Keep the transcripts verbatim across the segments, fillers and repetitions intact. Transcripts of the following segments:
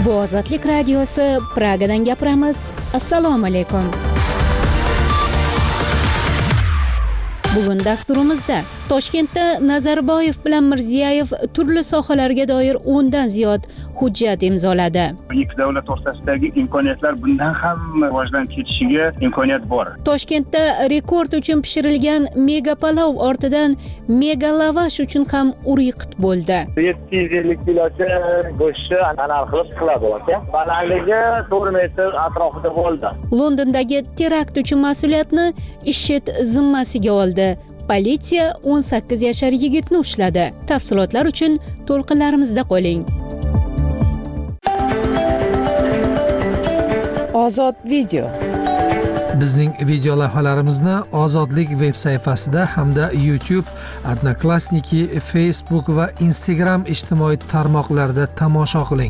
Bu Ozodlik radiosi, Pragadan gapiramiz. Assalomu alaykum. Bugun dasturimizda Toshkentda Nazarboyev bilan Mirziyoyev turli sohalarga doir o'ndan ziyod hujjat imzoladi. Ikki davlat o'rtasidagi imkoniyatlar bundan ham rivojlanib ketishiga imkoniyat bor. Toshkentda rekord uchun pishirilgan mega palov ortidan mega lavash uchun ham uriqit bo'ldi. yetti yuz ellik kilocha go'shtni anal qilib qiladi aka. Balandligi to'rt metr atrofida bo'ldi. Londondagi terakt uchun mas'uliyatni IShID zimmasiga oldi. Politsiya o'n sakkiz yashar yigitni ushladi. Tafsilotlar uchun to'lqinlarimizda qoling. Ozod video. Bizning video lavhalarimizni Ozodlik veb sayfasida hamda YouTube, Odnoklassniki, Facebook va Instagram ijtimoiy tarmoqlarida tomosha qiling.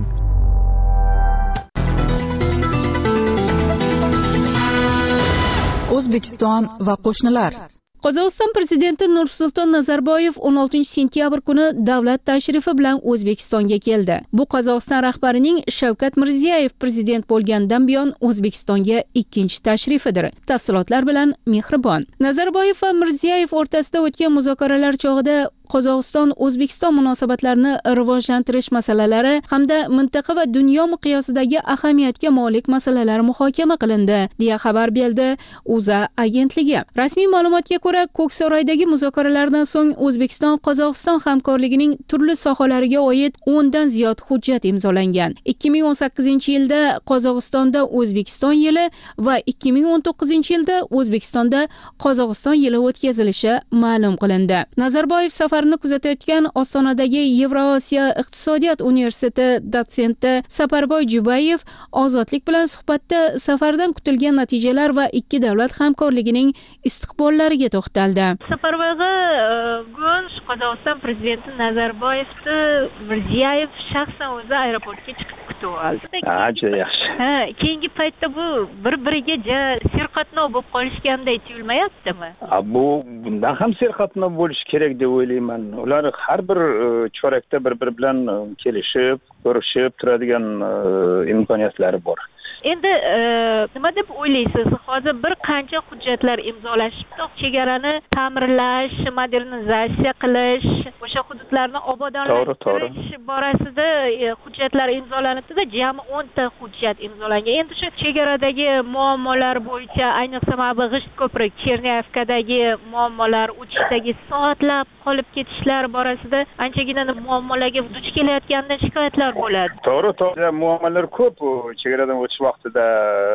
O'zbekiston va qo'shnilar. Qozog'iston prezidenti Nursulton Nazarboyev o'n oltinchi sentyabr kuni davlat tashrifi bilan O'zbekistonga keldi. Bu Qozog'iston rahbarining Shavkat Mirziyoyev prezident bo'lgandan buyon O'zbekistonga ikkinchi tashrifidir. Tafsilotlar bilan Mehribon. Nazarboyev va Mirziyoyev o'rtasida o'tgan muzokaralar chog'ida Qozog'iston O'zbekiston munosabatlarini rivojlantirish masalalari hamda mintaqa va dunyo miqyosidagi ahamiyatga molik masalalar muhokama qilindi, deya xabar berdi O'zA agentligi. Rasmiy ma'lumotga ko'ra, Ko'ksaroydagi muzokaralardan so'ng O'zbekiston Qozog'iston hamkorligining turli sohalariga oid o'ndan ziyod hujjat imzolangan. ikki ming o'n sakkizinchi yilda Qozog'istonda O'zbekiston yili va ikki ming o'n to'qqizinchi yilda O'zbekistonda Qozog'iston yili o'tkazilishi ma'lum qilindi. Nazarboyev safarini kuzatayotgan Ostonadagi Yevrosiyo iqtisodiyot universiteti dotsenti Saparboy Jubayev Ozodlik bilan suhbatda safardan kutilgan natijalar va ikki davlat hamkorligining istiqbollariga to'xtaldi. Safarboyga bugun Qozog'iston prezidenti Nazarboyevni Mirziyoyev shaxsan o'zi aeroportga chiqib kutib oldi. Ha, juda yaxshi. Ha, keyingi paytda bu bir-biriga serqatnov bo'lib qolishganday tuyulmayaptimi? Bu bundan ham serqatnov bo'lishi kerak deb o'ylayman. Ular har bir chorakda bir-biri bilan kelishib, ko'rishib turadigan imkoniyatlari bor. Endi nima deb o'ylaysiz? Hozir bir qancha hujjatlar imzolashibdi. Chegarani ta'mirlash, modernizatsiya qilish, o'sha hududlarni obodonlashtirish borasida hujjatlar imzolanibdi-da, jami o'nta hujjat imzolangan. Endi shu chegaradagi muammolar bo'yicha, ayniqsa mana G'isht ko'prik, Cherniyavkadagi muammolar, o'tishdagi soatlab qolib ketishlar borasida anchagina muammolarga duch kelayotganidan shikoyatlar bo'ladi. To'g'ri, to'g'ri, muammolar ko'p chegaradan o'tish vaqtida.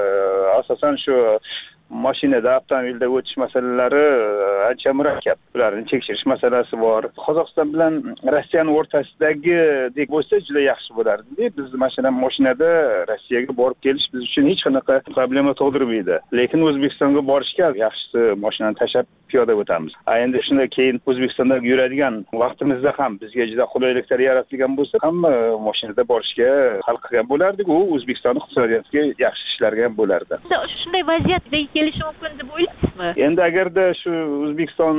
Asosan shu mashinada, avtomobilda o'tish masalalari ancha murakkab. Ularni tekshirish masalasi bor. Qozog'iston bilan Rossiyaning o'rtasidagi dek bo'lsa juda yaxshi bo'lardi. Biz masalan mashinada Rossiyaga borib kelish biz uchun hech qanaqa problema tug'dirmaydi. Lekin O'zbekistonga borishga yaxshisi mashinani tashlab piyoda o'tamiz. Endi shunda keyin O'zbekistonda yuradigan vaqtimizda ham bizga juda qulayliklar yaratilgan bo'lsa, hamma mashinada borishga hal qilgan bo'lardik. U O'zbekiston iqtisodiyotiga yaxshi ishlarga ham bo'lardi. Shunday vaziyatda kelishi mumkin deb o'ylaysizmi? Endi agarda shu O'zbekiston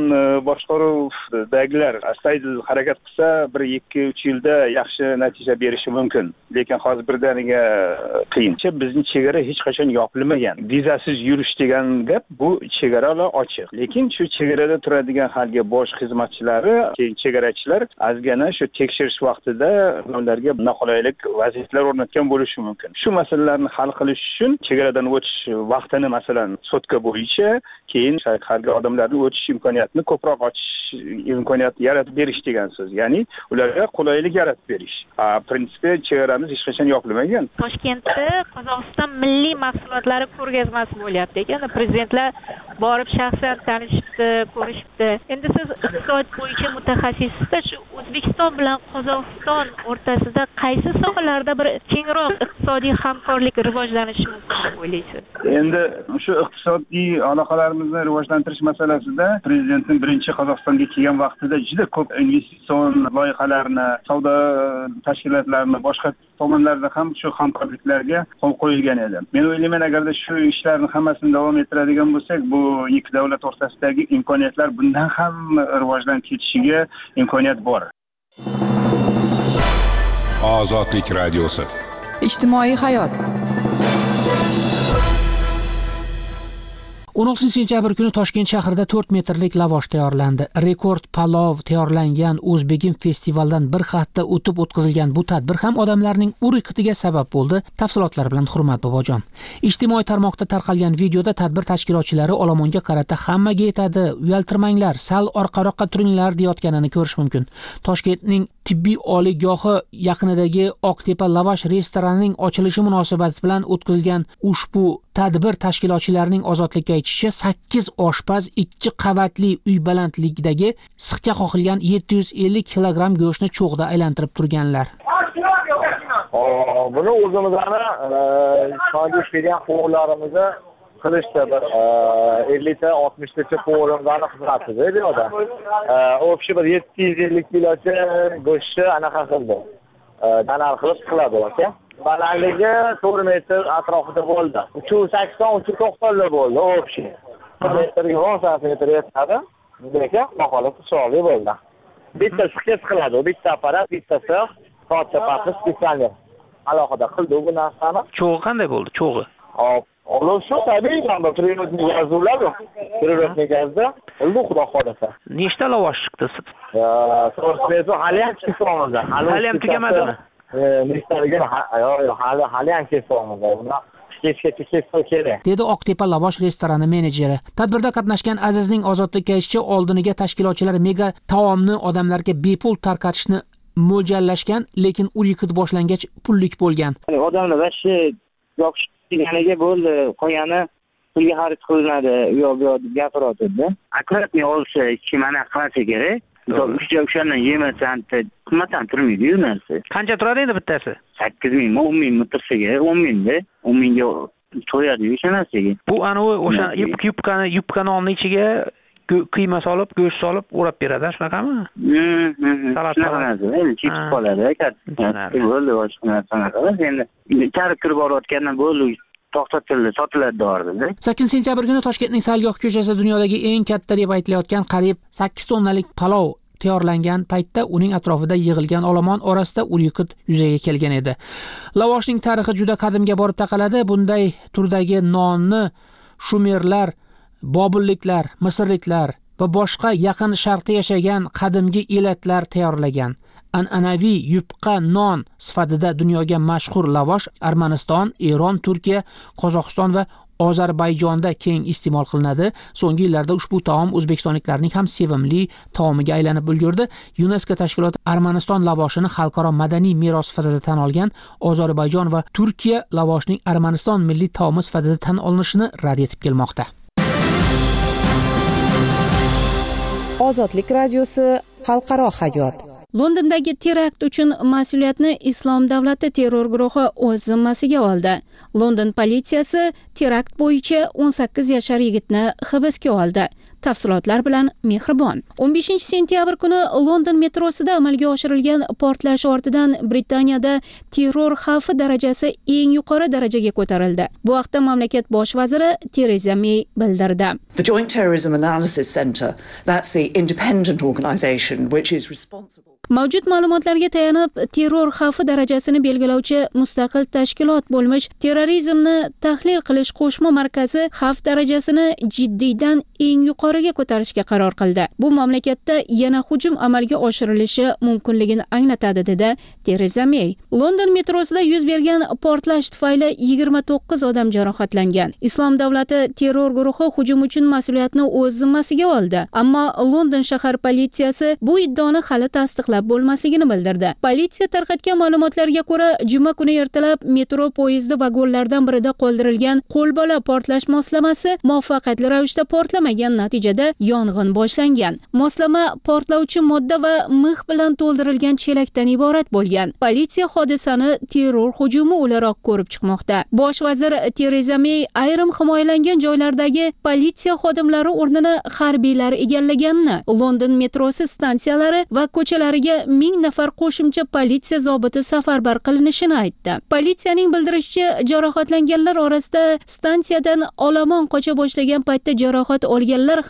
boshqaruvidagilar astoydil harakat qilsa, bir ikki uch yilda yaxshi natija berishi mumkin. Lekin hozir birdaniga qiyin. Bizning chegara hech qachon yopilmagan. Vizasiz yurish degan gap, bu chegaralar ochiq. Lekin shu chegarada turadigan halga bosh xizmatchilari, keyin chegarachilar azgana shu tekshirish vaqtida ularga noqulaylik vaziyatlar o'rnatgan bo'lishi mumkin. Shu masalalarni hal qilish uchun chegaradan o'tish vaqtini masalan sotka bo'yicha keyin harga odamlarni o'tish imkoniyatini ko'proq ochish imkoniyati yaratib berish degan so'z. Ya'ni ularga qulaylik yaratib berish. Ha, prinsipda chegaramiz hech qachon yopilmagan. Toshkentda Qozog'iston milliy mahsulotlari ko'rgazmasi bo'lyapti ekan. Prezidentlar borib shaxsan tanishibdi, ko'rishibdi. Endi siz iqtisod bo'yicha mutaxassissizda, shu O'zbekiston bilan Qozog'iston o'rtasida qaysi sohalarda bir kengroq iqtisodiy hamkorlik rivojlanishi mumkin deb o'ylaysiz? Endi shu iqtisodiy aloqalarimizni rivojlantirish masalasida prezidentning birinchi Qozog'istonga kelgan vaqtida juda ko'p investitsion loyihalarni, savdo tashkilotlarini, boshqa tomonlarda ham shu hamkorliklarga qo'l qo'yilgan edi. Men o'ylayman, agarda shu ishlarni hammasini davom ettiradigan bo'lsak, bu ikki davlat o'rtasidagi imkoniyatlar bundan ham rivojlanib ketishiga imkoniyat bor. Ozodlik radiosi. ijtimoiy hayot. o'n oltinchi sentyabr kuni Toshkent shahrida to'rt metrlik lavosh tayyorlandi. Rekord palov tayyorlangan O'zbegim festivaldan bir hafta o'tib o'tkazilgan bu tadbir ham odamlarning uriqitiga sabab bo'ldi. Tafsilotlar bilan Hurmat Bobojon. Ijtimoiy tarmoqda tarqalgan videoda tadbir tashkilotchilari olomonga qarata hammaga yetadi, uyaltirmanglar, sal orqaroqqa turinglar deyotganini ko'rish mumkin. Toshkentning tibbiy oliygohi yaqinidagi Oqtepa lavash restoranining ochilishi munosabati bilan o'tkazilgan ushbu tadbir tashkilotchilarining ozodlikka aytishicha sakkiz oshpaz ikki qavatli uy balandligidagi sixga qoqilgan yetti yuz ellik kilogramm go'shtni cho'g'da aylantirib turganlar. Buni o'zimizlarni shogird bergan qo'llarimizni qilishdi bir ellik ta oltmish ta qo'llarni xizmatida bu yoqda. O'xshi bir yetti yuz ellik kilocha go'shtni anaqa qildi. Danar qilib qiladi aka. Balandligi to'rt metr atrofida bo'ldi. uch yuz sakson uch yuz to'qson bo'ldi o'xshi. metrga o'n santimetr yetadi. Lekin maqola chiroyli bo'ldi. Bitta sixga qiladi, bitta apparat, bitta six, katta patis, bitta alohida qildi bu narsani. Cho'g'i qanday bo'ldi? Cho'g'i. Hop, olur shu tabiiy ham prirodniy gazlar yo'q. Prirodniy gazda bu xudo xolasa. Nechta lavosh chiqdi? to'rt metr hali ham chiqmoqda. Hali ham tugamadimi? Nechtaligini hali hali ham kesmoqda. Kechgacha kesib kerak. Dedi Oqtepa lavosh restorani menejeri. Tadbirda qatnashgan Azizning ozodlikka aytishicha, oldiniga tashkilotchilar mega taomni odamlarga bepul tarqatishni mo'ljallashgan, lekin u yiqit boshlangach pullik bo'lgan. Odamlar vashi yoqish deganiga bo'ldi, qo'yani pulga xarid qilinadi, u yoq bu yoq deb gapirayotdi. Akkuratni olsa, ikki mana qilsa kerak. Uchta o'shandan yemasan, qimmatdan turmaydi-yu narsa. Qancha turadi endi bittasi? sakkiz ming, o'n ming metrsiga, o'n mingda, o'n mingga to'yadi-yu o'sha narsaga. Bu anavi o'sha yupkani, yupka nonning ichiga qiyma solib, go'sht solib o'rab beradi, shunaqami? Mhm. Salat qiladi, endi chips qoladi, katta. Bo'ldi, boshqa narsa emas. Endi charib kirib borayotgandan bo'ldi. To'xtatildi, sotiladi dordi. sakkizinchi sentyabr kuni Toshkentning Salgoh ko'chasida dunyodagi eng katta deb aytilayotgan qariyb sakkiz tonnalik palov tayyorlangan paytda uning atrofida yig'ilgan olomon orasida ur-yiqit yuzaga kelgan edi. Lavoshning tarixi juda qadimga borib taqaladi. Bunday turdagi nonni shumerlar, bobilliklar, misrliklar va boshqa yaqin sharqda yashagan qadimgi elatlar tayyorlagan. An'anaviy yupqa non sifatida dunyoga mashhur lavosh Armaniston, Eron, Turkiya, Qozog'iston va Ozarbayjonda keng iste'mol qilinadi. So'nggi yillarda ushbu taom o'zbekistonliklarning ham sevimli taomiga aylanib ulgurdi. UNESCO tashkiloti Armaniston lavoshini xalqaro madaniy meros sifatida tan olgan. Ozarbayjon va Turkiya lavoshning Armaniston milliy taomi sifatida tan olinishini rad etib kelmoqda. Ozodlik radiosi xalqaro hayot. Londondagi terakt uchun mas'uliyatni Islom davlati terror guruhi o'z zimmasiga oldi. London politsiyasi terakt bo'yicha o'n sakkiz yashar yigitni hibsga oldi. Tafsilotlar bilan Mehribon. o'n beshinchi sentyabr kuni London metrosida amalga oshirilgan portlash ortidan Britaniyada terror xavfi darajasi eng yuqori darajaga ko'tarildi. Bu haqda mamlakat bosh vaziri Theresa May bildirdi. The Joint Terrorism Analysis Centre, that's the independent organisation which is responsible. Mavjud ma'lumotlarga tayanib, terror xavfi darajasini belgilovchi mustaqil tashkilot bo'lmish terrorizmni tahlil qilish qo'shma markazi xavf darajasini jiddiydan eng yuqoriga ko'tarishga qaror qildi. Bu mamlakatda yana hujum amalga oshirilishi mumkinligini anglatadi, dedi Theresa May. London metrosida yuz bergan portlash tufayli yigirma to'qqiz odam jarohatlangan. Islom davlati terror guruhi hujum uchun mas'uliyatni o'z zimmasiga oldi, ammo London shahar politsiyasi bu iddaoni hali tasdiqlab bo'lmasligini bildirdi. Politsiya tarqatgan ma'lumotlarga ko'ra, juma kuni ertalab metro poyezdi vagonlaridan birida qoldirilgan qo'lbola portlash moslamasi muvaffaqiyatli ravishda portlamagan, natijada yong'in boshlangan. Moslama portlovchi modda va mix bilan to'ldirilgan chelakdan iborat bo'lgan. Politsiya hodisani terror hujumi o'laroq ko'rib chiqmoqda. Bosh vazir Theresa May ayrim himoyalangan joylardagi politsiya xodimlari o'rnini harbiylar egallaganini, London metrosi stansiyalari va ko'chalariga ming nafar qo'shimcha politsiya zobiti safarbar qilinishini aytdi. Politsiyaning bildirishicha, jarohatlanganlar orasida stansiyadan olomon qocha boshlagan paytda jarohat olganlar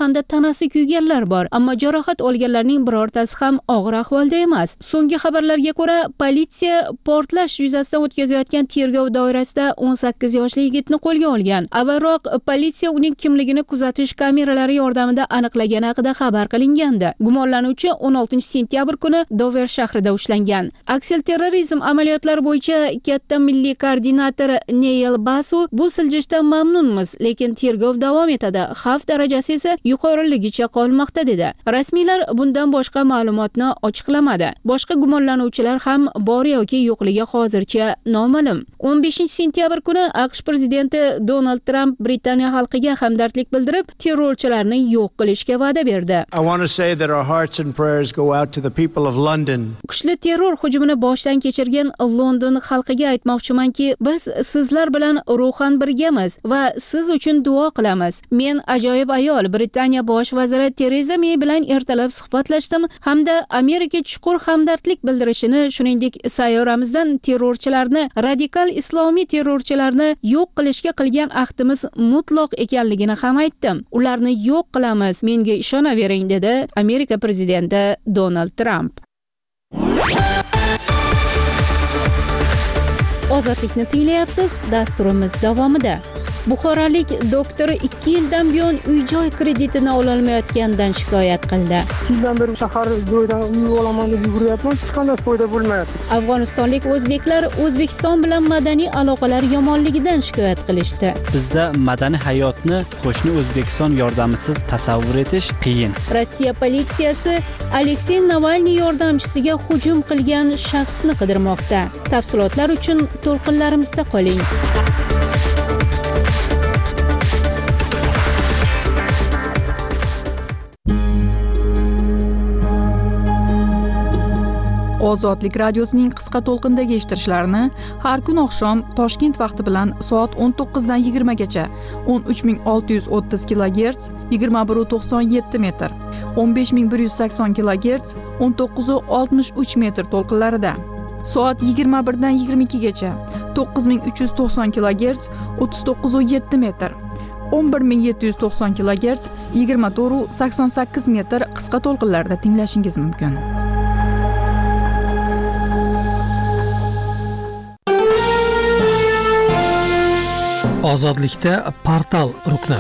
hamda tanasi kuyganlar bor, ammo jarohat olganlarning birortasi ham og'ir ahvolda emas. So'nggi xabarlarga ko'ra, politsiya portlash yuzasidan o'tkazayotgan tergov doirasida o'n sakkiz yoshli yigitni qo'lga olgan. Avvalroq politsiya uning kimligini kuzatish kameralari yordamida aniqlagani haqida xabar qilingandi. Gumonlanuvchi o'n oltinchi sentyabr kuni Dover shahrida ushlangan. Aksilterrorizm amaliyotlari bo'yicha katta milliy koordinator Neil Basu bu siljishdan mamnunmiz, lekin tergov davom etadi. Xavf darajasi esa yuqoriligicha qolmoqda dedi. Rasmiylar bundan boshqa ma'lumotni ochiqlamadi. Boshqa gumonlanuvchilar ham bor yoki yo'qligi hozircha noma'lum. o'n beshinchi sentyabr kuni AQSh prezidenti Donald Trump Britaniya xalqiga hamdardlik bildirib, terrorchilarni yo'q qilishga va'da berdi. I want to say that our hearts and prayers go out to the people of London. Kuchli terror hujumini boshdan kechirgan London xalqiga aytmoqchimanki, biz sizlar bilan ruhan birgamiz va siz uchun duo qilamiz. Men ajoyib ayol Britaniya bosh vaziri Tereza May bilan ertalab suhbatlashdim hamda Amerika chuqur hamdardlik bildirishini, shuningdek sayyoramizdan terrorchilarni, radikal islomiy terrorchilarni yo'q qilishga qilgan ahdimiz mutlaq ekanligini ham aytdim. Ularni yo'q qilamiz, menga ishonavering, dedi Amerika prezidenti Donald Trump. Ozodlikni tinglayapsiz, dasturimiz davomida. Buxorolik doktor ikki yildan buyon uy-joy kreditini ololmayotganidan shikoyat qildi. Yildan beri shahar joydan uy olaman deb yuryapman, hech qanday foyda bo'lmayapti. Afg'onistonlik o'zbeklar O'zbekiston bilan madaniy aloqalar yomonligidan shikoyat qilishdi. Bizda madaniy hayotni qo'shni O'zbekiston yordamisiz tasavvur etish qiyin. Rossiya politsiyasi Aleksey Navalniy yordamchisiga hujum qilgan shaxsni qidirmoqda. Tafsilotlar uchun to'lqinlarimizda qoling. Ozodlik radiosining qisqa to'lqindagi eshittirishlarini har kun oqshom Toshkent vaqti bilan soat o'n to'qqiz dan yigirma gacha o'n uch ming olti yuz o'ttiz kilogerts yigirma bir nuqta to'qson yetti metr, o'n besh ming bir yuz sakson kilogerts o'n to'qqiz nuqta oltmish uch metr to'lqinlarida, soat yigirma bir dan yigirma ikki gacha to'qqiz ming uch yuz to'qson kilogerts o'ttiz to'qqiz nuqta yetti metr, o'n bir ming yetti yuz to'qson kilogerts yigirma to'rt nuqta sakson sakkiz metr qisqa to'lqinlarda tinglashingiz mumkin. Ozodlikda portal rukni.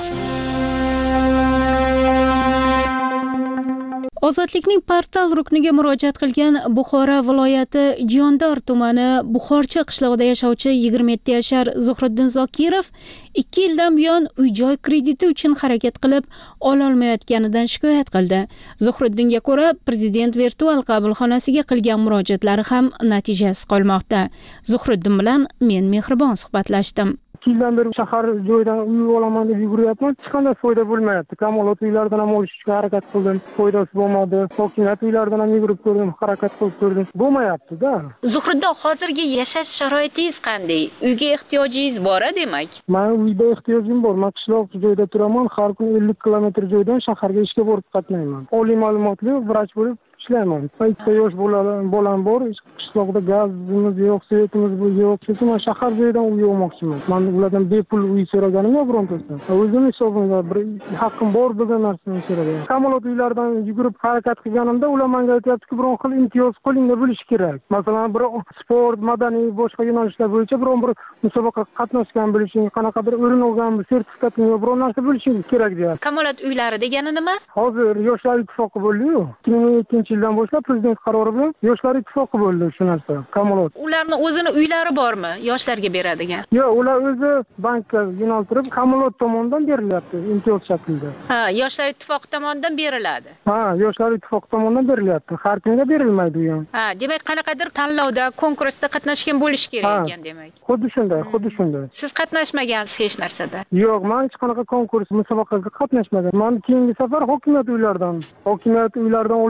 Ozodlikning portal rukniga murojaat qilgan Buxoro viloyati Jondor tumani Buxorcha qishlog'ida yashovchi yigirma yetti yashar Zuhriddin Zokirov ikki yildan buyon uy-joy krediti uchun harakat qilib ololmayotganidan shikoyat qildi. Zuhriddinga ko'ra, prezident virtual qabulxonasiga qilgan murojaatlari ham natijasiz qolmoqda. Zuhriddin bilan men mehribon suhbatlashdim. ikki yildan beri shahar joydan uy olaman deb yuryapman, hech qanday foyda bo'lmayapti. Kamolot uylaridan ham olishga harakat qildim, foydasi bo'lmadi. Hokimiyat uylaridan ham yugurib ko'rdim, harakat qilib ko'rdim. Bo'lmayapti-da. Zuhriddin, hozirgi yashash sharoitingiz qanday? Uyga ehtiyojingiz bor, demak? Men uyda ehtiyojim bor. Men qishloq joyda turaman, har kuni ellik kilometr joydan shaharga ishga borib qatnayman. Oliy ma'lumotli vrach bo'lib ishlayman. Ikkita yosh bolam bor, qishloqda gazimiz yo'q, svetimiz yo'q. Chunki men shahar joyidan uy olmoqchiman. Men ulardan bepul uy so'raganim yo'q birontasidan. O'zim hisobimga bir haqqim bor degan narsani so'ragan. Kamolot uylaridan yugurib harakat qilganimda ular menga aytayaptiki, biron xil imtiyoz qo'lingda bo'lishi kerak. Masalan, bir sport, madaniy, boshqa yo'nalishlar bo'yicha biron bir musobaqa qatnashgan bo'lishing, qanaqadir o'rin olgan bir sertifikating yo'q, biron narsa bo'lishi kerak deyapti. Kamolot uylari degani nima? Hozir Yoshlar ittifoqi bo'ldi-ku. ikki ming ikkinchi yildan boshlab prezident qarori bilan Yoshlar ittifoqi bo'ldi shu narsa. Kamolot. Ularning o'zini uylari bormi, yoshlarga beradigan? Yo'q, ular o'zi bankka yo'naltirib, Kamolot tomonidan berilyapti imtiyoz shaklida. Ha, Yoshlar ittifoqi tomonidan beriladi. Ha, Yoshlar ittifoqi tomonidan berilyapti. Har kimga berilmaydi u ham. Ha, demak qanaqadir tanlovda, konkursda qatnashgan bo'lish kerak ekan demak. Xuddi shunday, xuddi shunday. Siz qatnashmagansiz hech narsada? Yo'q, men hech qanaqa konkurs, musobaqaga qatnashmagan. Men keyingi safar hokimiyat uylaridan, hokimiyat uylaridan olish uchun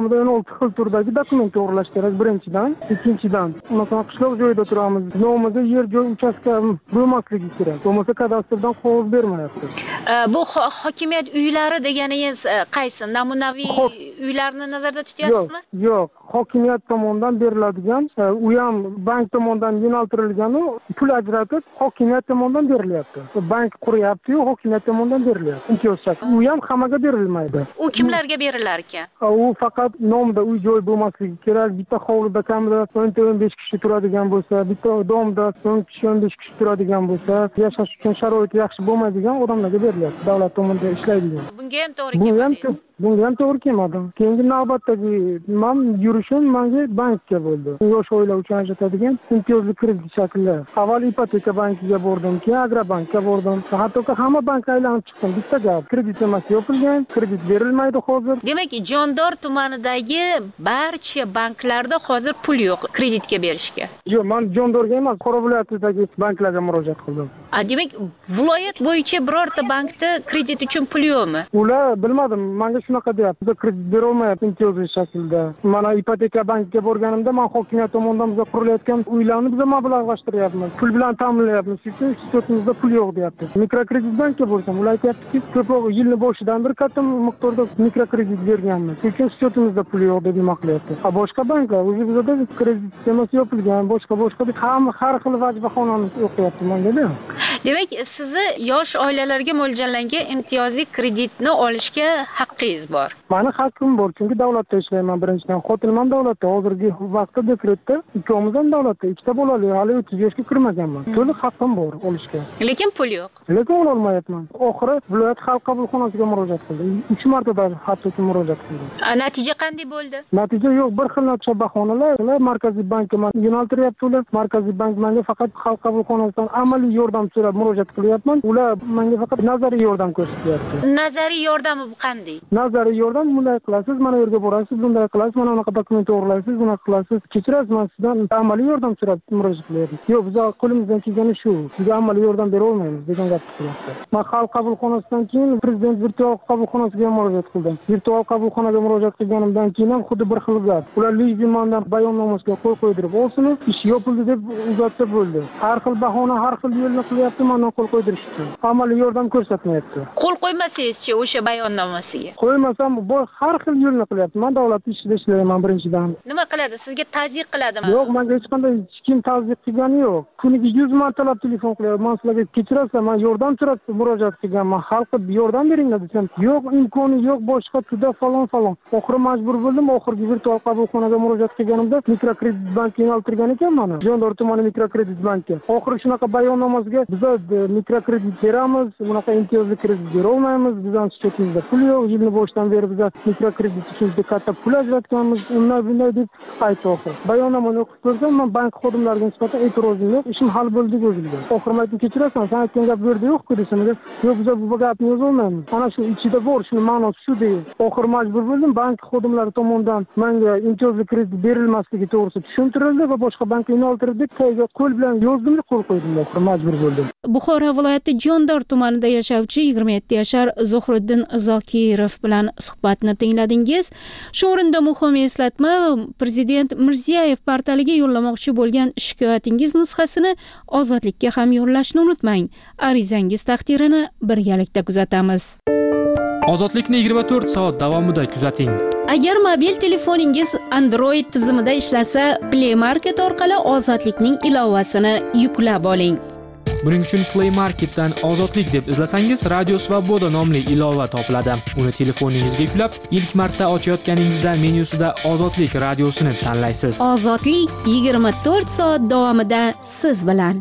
kamida o'n olti xil turdagi dokument to'g'irlash kerak birinchidan. Ikkinchidan, masalan, qishloq joyida turamiz. Nomimizda yer joy uchastka bo'lmasligi kerak. Bo'lmasa kadastrdan qog'oz bermayapti. Bu hokimiyat uylari deganingiz qaysi? Namunaviy uylarni nazarda tutyapsizmi? Yo'q, yo'q. Hokimiyat tomonidan beriladigan, u ham bank tomonidan yo'naltirilgan, pul ajratib hokimiyat tomonidan berilyapti. Bank quryapti-yu, hokimiyat tomonidan berilyapti. Imtiyoz shakli. U ham hammaga berilmaydi. U kimlarga berilar ekan? U faqat nomida uy joy bo'lmasligi kerak. Bitta hovlida kamida o'n ta o'n besh kishi turadigan bo'lsa, bitta domda o'n kishi o'n besh kishi turadigan bo'lsa, yashash uchun sharoiti yaxshi bo'lmaydigan odamlarga berilyapti. Davlat tomonidan ishlaydigan. Bunga ham to'g'ri kelmadingiz. Bunga ham to'g'ri kelmadi. Keyingi navbatdagi men yurishim menga bankka bo'ldi. Yosh oila uchun ajratadigan imtiyozli kredit shakli. Avval ipoteka bankiga bordim, keyin Agrobankka bordim. Hattoki hamma bankka aylanib chiqdim. Bitta gap, kredit emas yopilgan, kredit berilmaydi hozir. Demak, Jondor tumanidagi barcha banklarda hozir pul yo'q kreditga berishga. Yo'q, men Jondorga emas, Qora viloyatidagi banklarga murojaat qildim. A, demak, viloyat bo'yicha birorta bankda kredit uchun pul yo'qmi? Ular bilmadim, menga shunaqa deyapti. Biz kredit bera olmayapti imtiyozli shaklda. Mana ipoteka bankiga borganimda men hokimiyat tomonidan bizga qurilayotgan uylarni biz mablag'lashtiryapmiz. Pul bilan ta'minlayapmiz. Chunki iste'timizda pul yo'q deyapti. Mikrokredit bankka borsam, ular aytayaptiki, ko'proq yilning boshidan bir katta miqdorda mikrokredit berganmiz. Chunki iste'timizda pul yo'q deb nima qilyapti. Ha, boshqa banklar o'zi bizda kredit sistemasi yopilgan, boshqa boshqa ham har xil vajbaxonani o'qiyapti menga. Demak, sizni yosh oilalarga mo'ljallangan imtiyozli kreditni olishga haqqingiz bor. Meni haqqim bor, chunki davlatda ishlayman birinchidan. Xotinim ham davlatda, hozirgi vaqtda dekretda, ikkovimiz ham davlatda, ikkita bolali, hali o'ttiz yoshga kirmaganman. To'liq haqqim bor olishga. Lekin pul yo'q. Lekin ola olmayapman. Oxiri viloyat xalq qabulxonasiga murojaat qildim. uch marta hattoki murojaat qildim. Natija qanday bo'ldi? Natija yo'q, bir xil natija bahonalar, Markaziy bankka men yo'naltiryapti ular. Markaziy bank menga faqat xalq qabulxonasidan amaliy yordam so'rab murojaat qilyapman. Ular menga faqat nazariy yordam ko'rsatyapti. Nazariy yordami bu qanday? Nazariy yordam bunday qilasiz, mana yerga borasiz, bunday qilasiz, mana bunaqa dokument to'g'rilaysiz, bunaqa qilasiz. Kechirasiz, men sizdan amaliy yordam so'rab murojaat qilyapman. Yo'q, biz qo'limizdan kelgani shu. Sizga amaliy yordam bera olmaymiz degan gap chiqyapti. Men xalq qabulxonasidan keyin prezident virtual qabulxonasiga murojaat qildim. Virtual qabulxonaga murojaat qilganimdan keyin ham xuddi bir xil gap. Ular lizingmandan bayonnomasiga qo'l qo'ydirib olsin, ish yopildi deb uzatsa bo'ldi. Har xil bahona, har xil yo'lni qilyapti, mendan qo'l qo'ydirish uchun. Amaliy yordam ko'rsatmayapti. Qo'l qo'ymasangiz-chi o'sha bayonnomasiga? Qo'ymasam, bu har xil yo'lni qilyapti. Men davlat ishida ishlayman birinchidan. Nima qiladi? Sizga tazyiq qiladimi? Yo'q, menga hech qanday hech kim tazyiq qilgani yo'q. Kuniga yuz martalab telefon qilyapti. Men sizlarga kechirasizlar, men yordam so'rab murojaat qilganman. Xalqqa yordam beringlar desam, yo'q, imkoni yo'q, boshqa juda falon falon. Oxiri majbur bo'ldim, oxirgi virtual qabulxonaga murojaat qilganimda mikrokredit bankiga yo'naltirgan ekan meni. Jondor tumani mikrokredit banki. Oxiri shunaqa bayonnomasiga biz mikrokredit beramiz, bunaqa imtiyozli kredit bera olmaymiz, bizdan shutimizda pul yo'q, yilni boshidan beri biz mikrokredit uchun katta pul ajratganmiz, unday bunday deb aytdi oxiri. Bayonnomani o'qib ko'rsam, men bank xodimlariga nisbatan e'tirozim yo'q, ishim hal bo'ldi o'zimda. Oxiri aytdim, kechirasan, sen aytgan gap bu yerda yo'q-ku desam, yo'q, biz bu gapni yoza olmaymiz. Ana shu ichida bor, shuni ma'nosi shu deydi. Oxiri majbur bo'ldim, bank xodimlari tomonidan menga imtiyozli kredit berilmasligi to'g'risida tushuntirildi va boshqa bankka yo'naltirdik, tagiga qo'l bilan yozdim, qo'l qo'ydim, oxiri majbur bo'ldim. Buxoro viloyati Jondor tumanida yashovchi yigirma yetti yashar Zuhriddin Zokirov bilan suhbatni tingladingiz. Shu o'rinda muhim eslatma, Prezident Mirziyoyev portaliga yo'llamoqchi bo'lgan shikoyatingiz nusxasini Ozodlikka ham yo'llashni unutmang. Arizangiz taqdirini birgalikda kuzatamiz. Ozodlikni yigirma to'rt soat davomida kuzating. Agar mobil telefoningiz Android tizimida ishlasa, Play Market orqali Ozodlikning ilovasini yuklab oling. Buning uchun Play Marketdan Ozodlik deb izlasangiz, Radio Svoboda nomli ilova topiladi. Uni telefoningizga yuklab, ilk marta ochayotganingizda menyusida Ozodlik radiosini tanlaysiz. Ozodlik yigirma to'rt soat davomida siz bilan.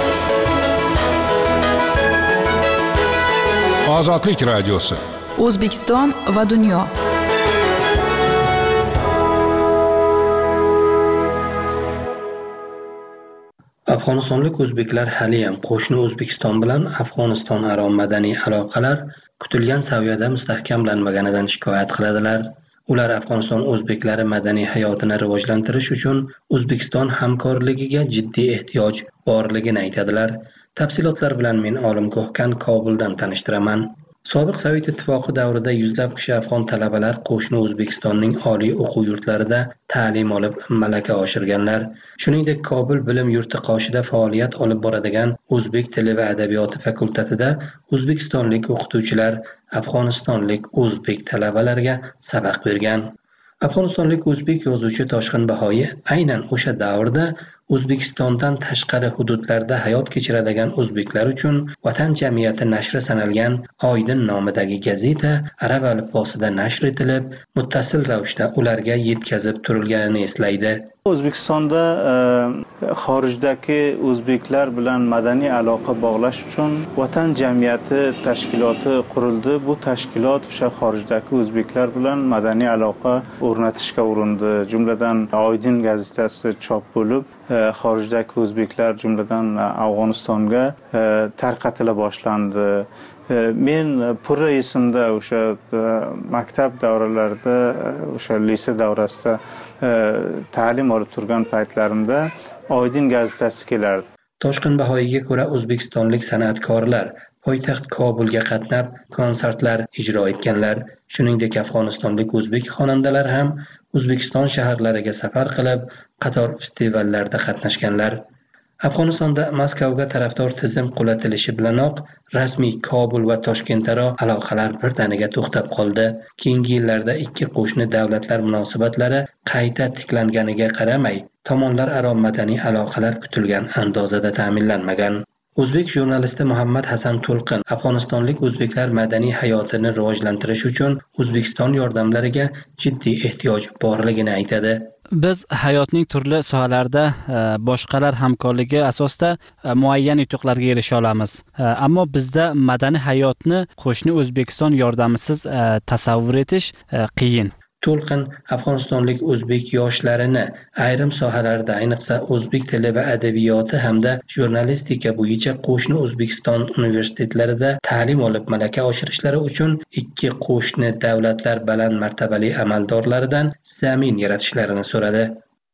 Ozodlik radiosi. O'zbekiston va dunyo. Afg'onistonlik o'zbeklar haliyam qo'shni O'zbekiston bilan Afg'oniston aro madaniy aloqalar kutilgan saviyada mustahkamlanmaganidan shikoyat qiladilar. Ular Afg'oniston o'zbeklari madaniy hayotini rivojlantirish uchun O'zbekiston hamkorligiga jiddiy ehtiyoj borligini aytadilar. Tafsilotlar bilan men Olimgoh Kobuldan tanishtiraman. Sobiq Sovet ittifoqi davrida yuzlab kishi afg'on talabalar qo'shni O'zbekistonning oliy o'quv yurtlarida ta'lim olib malaka oshirganlar. Shuningdek, Kobul bilim yurti qoshida faoliyat olib boradigan o'zbek tili va adabiyoti fakultetida o'zbekistonlik o'qituvchilar afg'onistonlik o'zbek talabalarga sabaq bergan. Afg'onistonlik o'zbek yozuvchi Toshqin Bahoyi aynan o'sha davrda O'zbekistondan tashqari hududlarda hayot kechiradigan o'zbeklar uchun Vatan jamiyati nashri sanalgan Oydin nomidagi gazeta arab alifbosida nashr etilib, muttasil ravishda ularga yetkazib turilganini eslaydi. O'zbekistonda xorijdagi o'zbeklar bilan madaniy aloqa bog'lash uchun Vatan jamiyati tashkiloti qurildi. Bu tashkilot o'sha xorijdagi o'zbeklar bilan madaniy aloqa o'rnatishga urindi. Jumladan Oydin gazetasi chop bo'lib, xorijdagi o'zbeklar jumladan Afg'onistonga tarqatila boshlandi. Men pura esimda o'sha maktab davralarida, o'sha lise davrasida ta'lim olib turgan paytlarimda Oydin gazetasi kelardi. Toshqin Bahoyga ko'ra o'zbekistonlik san'atkorlar poytaxt Kobulga qatnab konsertlar ijro etganlar. Shuningdek, afg'onistonlik o'zbek xonandalar ham O'zbekiston shaharlariga safar qilib, qator festivallarda qatnashganlar. Afg'onistonda Moskvaga tarafdor tizim qulatilishi bilanoq rasmiy Kobul va Toshkentaro aloqalar birdaniga to'xtab qoldi. Keyingi yillarda ikki qo'shni davlatlar munosabatlari qayta tiklanganiga qaramay, tomonlar aro madaniy aloqalar kutilgan andozada ta'minlanmagan. O'zbek jurnalisti Muhammad Hasan To'lqin afg'onistonlik o'zbeklar madaniy hayotini rivojlantirish uchun O'zbekiston yordamlariga jiddiy ehtiyoj borligini aytadi. Biz hayotning turli sohalarida boshqalar hamkorligi asosida muayyan yutuqlarga erisha olamiz. Ammo bizda madaniy hayotni qo'shni O'zbekiston yordamisiz tasavvur etish qiyin. To'lqin afg'onistonlik o'zbek yoshlarini ayrim sohalarda, ayniqsa o'zbek tili va adabiyoti hamda jurnalistika bo'yicha qo'shni O'zbekiston universitetlarida ta'lim olib malaka oshirishlari uchun ikki qo'shni davlatlar baland martabali amaldorlaridan zamin yaratishlarini so'radi.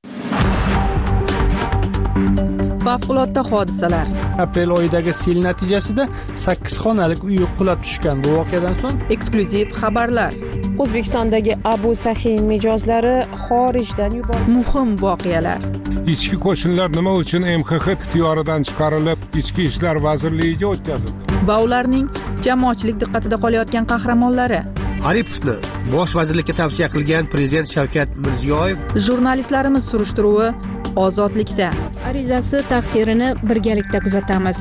Favqulodda hodisalar. Aprel oyidagi sel natijasida sakkiz xonalik uy qulab tushgan. Bu voqeadan so'ng eksklyuziv xabarlar. O'zbekistondagi Abu Sahin mijozlari xorijdan yuborildi. Muhim voqealar. Ichki qo'shinlar nima uchun M X X ixtiyoridan chiqarilib, Ichki ishlar vazirligiga o'tkazildi? Va ularning jamoatchilik diqqatida qolayotgan qahramonlari. Aripovni bosh vazirlikka tavsiya qilgan prezident Shavkat Mirziyoyev. Jurnalistlarimiz surishtiruvi ozodlikda. Arizasi taqdirini birgalikda kuzatamiz.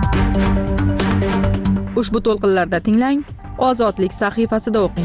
Ushbu to'lqinlarda tinglang, Ozodlik sahifasida o'qing.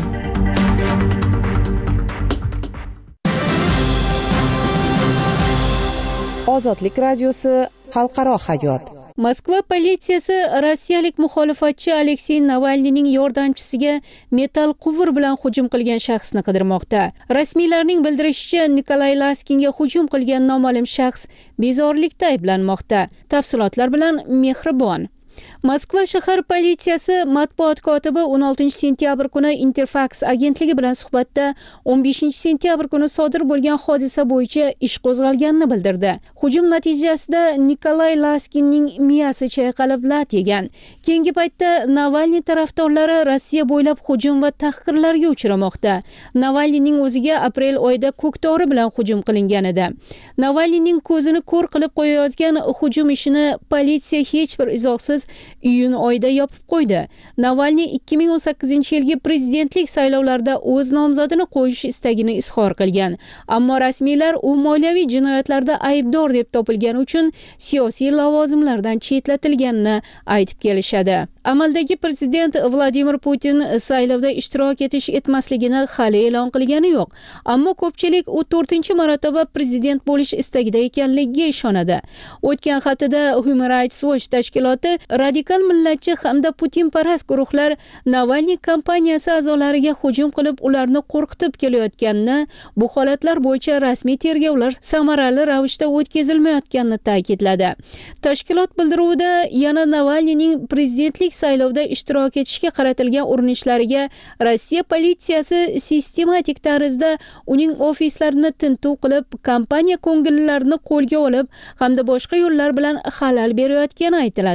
Ozodlik radiosi xalqaro hayot. Moskva politsiyasi rossiyalik muxolifatchi Aleksey Navalniyning yordamchisiga metall quvur bilan hujum qilgan shaxsni qidirmoqda. Rasmiylarning bildirishicha, Nikolay Laskinga hujum qilgan noma'lum shaxs bezorilikda ayblanmoqda. Tafsilotlar bilan Mehribon. Moskva shahar politsiyasi matbuot kotibi o'n oltinchi sentyabr kuni Interfax agentligi bilan suhbatda o'n beshinchi sentyabr kuni sodir bo'lgan hodisa bo'yicha ish qo'zg'alganini bildirdi. Hujum natijasida Nikolay Laskinning miyasi chayqalib lat yegan. Keyingi paytda Navalniy tarafdorlari Rossiya bo'ylab hujum va tahqirlarga uchramoqda. Navalniyning o'ziga aprel oyida ko'kdori bilan hujum qilingan edi. Navalniyning ko'zini ko'r qilib qo'yayotgan hujum ishini politsiya hech bir izohsiz iyun oyida yopib qo'ydi. Navalniy ikki ming o'n sakkizinchi yilgi prezidentlik saylovlarida o'z nomzodini qo'yish istagini izhor qilgan. Ammo rasmiylar u moliyaviy jinoyatlarda aybdor deb topilgani uchun siyosiy lavozimlardan chetlatilganini aytib kelishadi. Amaldagi prezident Vladimir Putin saylovda ishtirok etish etmasligini hali e'lon qilgani yo'q. Ammo ko'pchilik u to'rtinchi marotaba prezident bo'lish istagida ekanligiga ishonadi. O'tgan haftada Human Rights Watch tashkiloti radikal millatchi hamda Putinparast guruhlar Navalniy kampaniyasi a'zolariga hujum qilib, ularni qo'rqitib kelayotganini, bu holatlar bo'yicha rasmiy tergovlar samarali ravishda o'tkazilmayotganini ta'kidladi. Tashkilot bildiruvida yana Navalniyning prezidentlik saylovda ishtirok etishga qaratilgan urinishlariga Rossiya politsiyasi sistematik tarzda uning ofislarini tintuv qilib, kampaniya ko'ngillilarini qo'lga olib hamda boshqa yo'llar bilan xalal berayotgani aytiladi.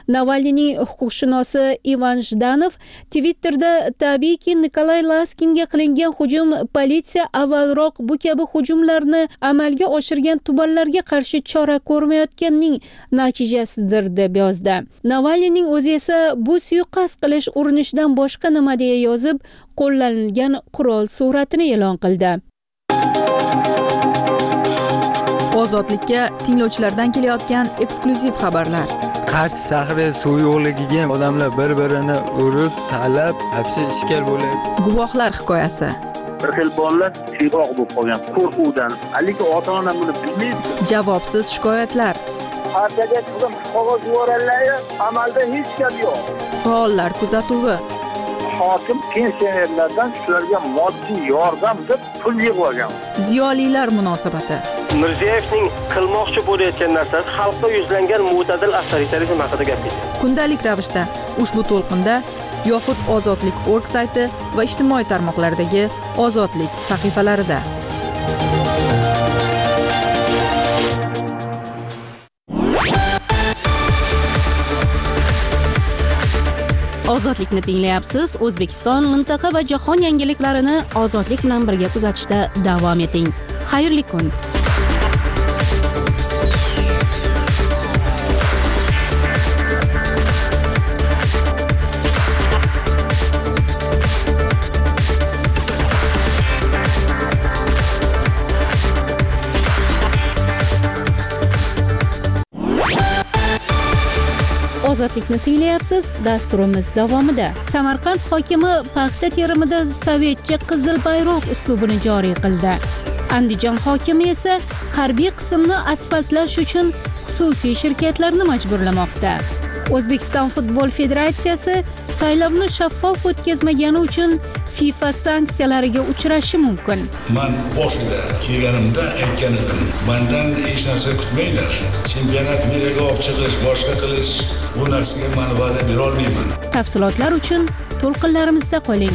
Navalniyning huquqshunosi Ivan Jdanov Twitterda tabiiyki Nikolay Laskinga qilingan hujum politsiya avvalroq bu kabi hujumlarni amalga oshirgan tubanlarga qarshi chora ko'rmayotganning natijasidir deb yozdi. Navalniyning o'zi esa bu suiqasd qilish urinishidan boshqa nima deya yozib, qo'llanilgan qurol suratini e'lon qildi. Ozodlikka tinglovchilardan kelayotgan eksklyuziv xabarlar. Qarshi shahri suv yo'qligiga odamlar bir-birini urib, talab, hapsi ishkal bo'lyapti. Guvohlar hikoyasi. Bir xil bolalar siyroq bo'lib qolgan qo'rquvdan, haligi ota-ona buni bilmaydi. Javobsiz shikoyatlar. Partiyaga chiqib qog'oz yuborganlar, amalda hech gap yo'q. Faollar kuzatuvi. Hokim pensionerlardan shularga moddiy yordam deb pul yig'ib olgan. Ziyolilar munosabati. Mirziyevning qilmoqchi bo'layotgan narsasi xalqqa yuzlangan mo'tadil avtoritarizm haqida gapirdi. Kundalik ravishda ushbu to'lqinda yoxud Ozodlik nokta org sayti va ijtimoiy tarmoqlardagi Ozodlik sahifalarida. Ozodlikni tinglayapsiz. O'zbekiston, mintaqa va jahon yangiliklarini ozodlik bilan birga kuzatishda davom eting. Xayrli kun. Ozodlikni tinglayapsiz. Dasturimiz davomida Samarqand hokimi paxta terimida sovetcha qizil bayroq uslubini joriy qildi. Andijon hokimi esa harbiy qismni asfaltlash uchun xususiy shirkatlarni majburlamoqda. O'zbekiston futbol federatsiyasi saylovni shaffof o'tkazmagani uchun FIFA sanksiyalariga uchrashi mumkin. Men boshida kelganimda aytgan edim, mendan hech narsa kutmanglar. Chempionat meraga olib chiqish, boshqa qilish, bu narsaga men va'da bera olmayman. Tafsilotlar uchun to'lqinlarimizda qoling.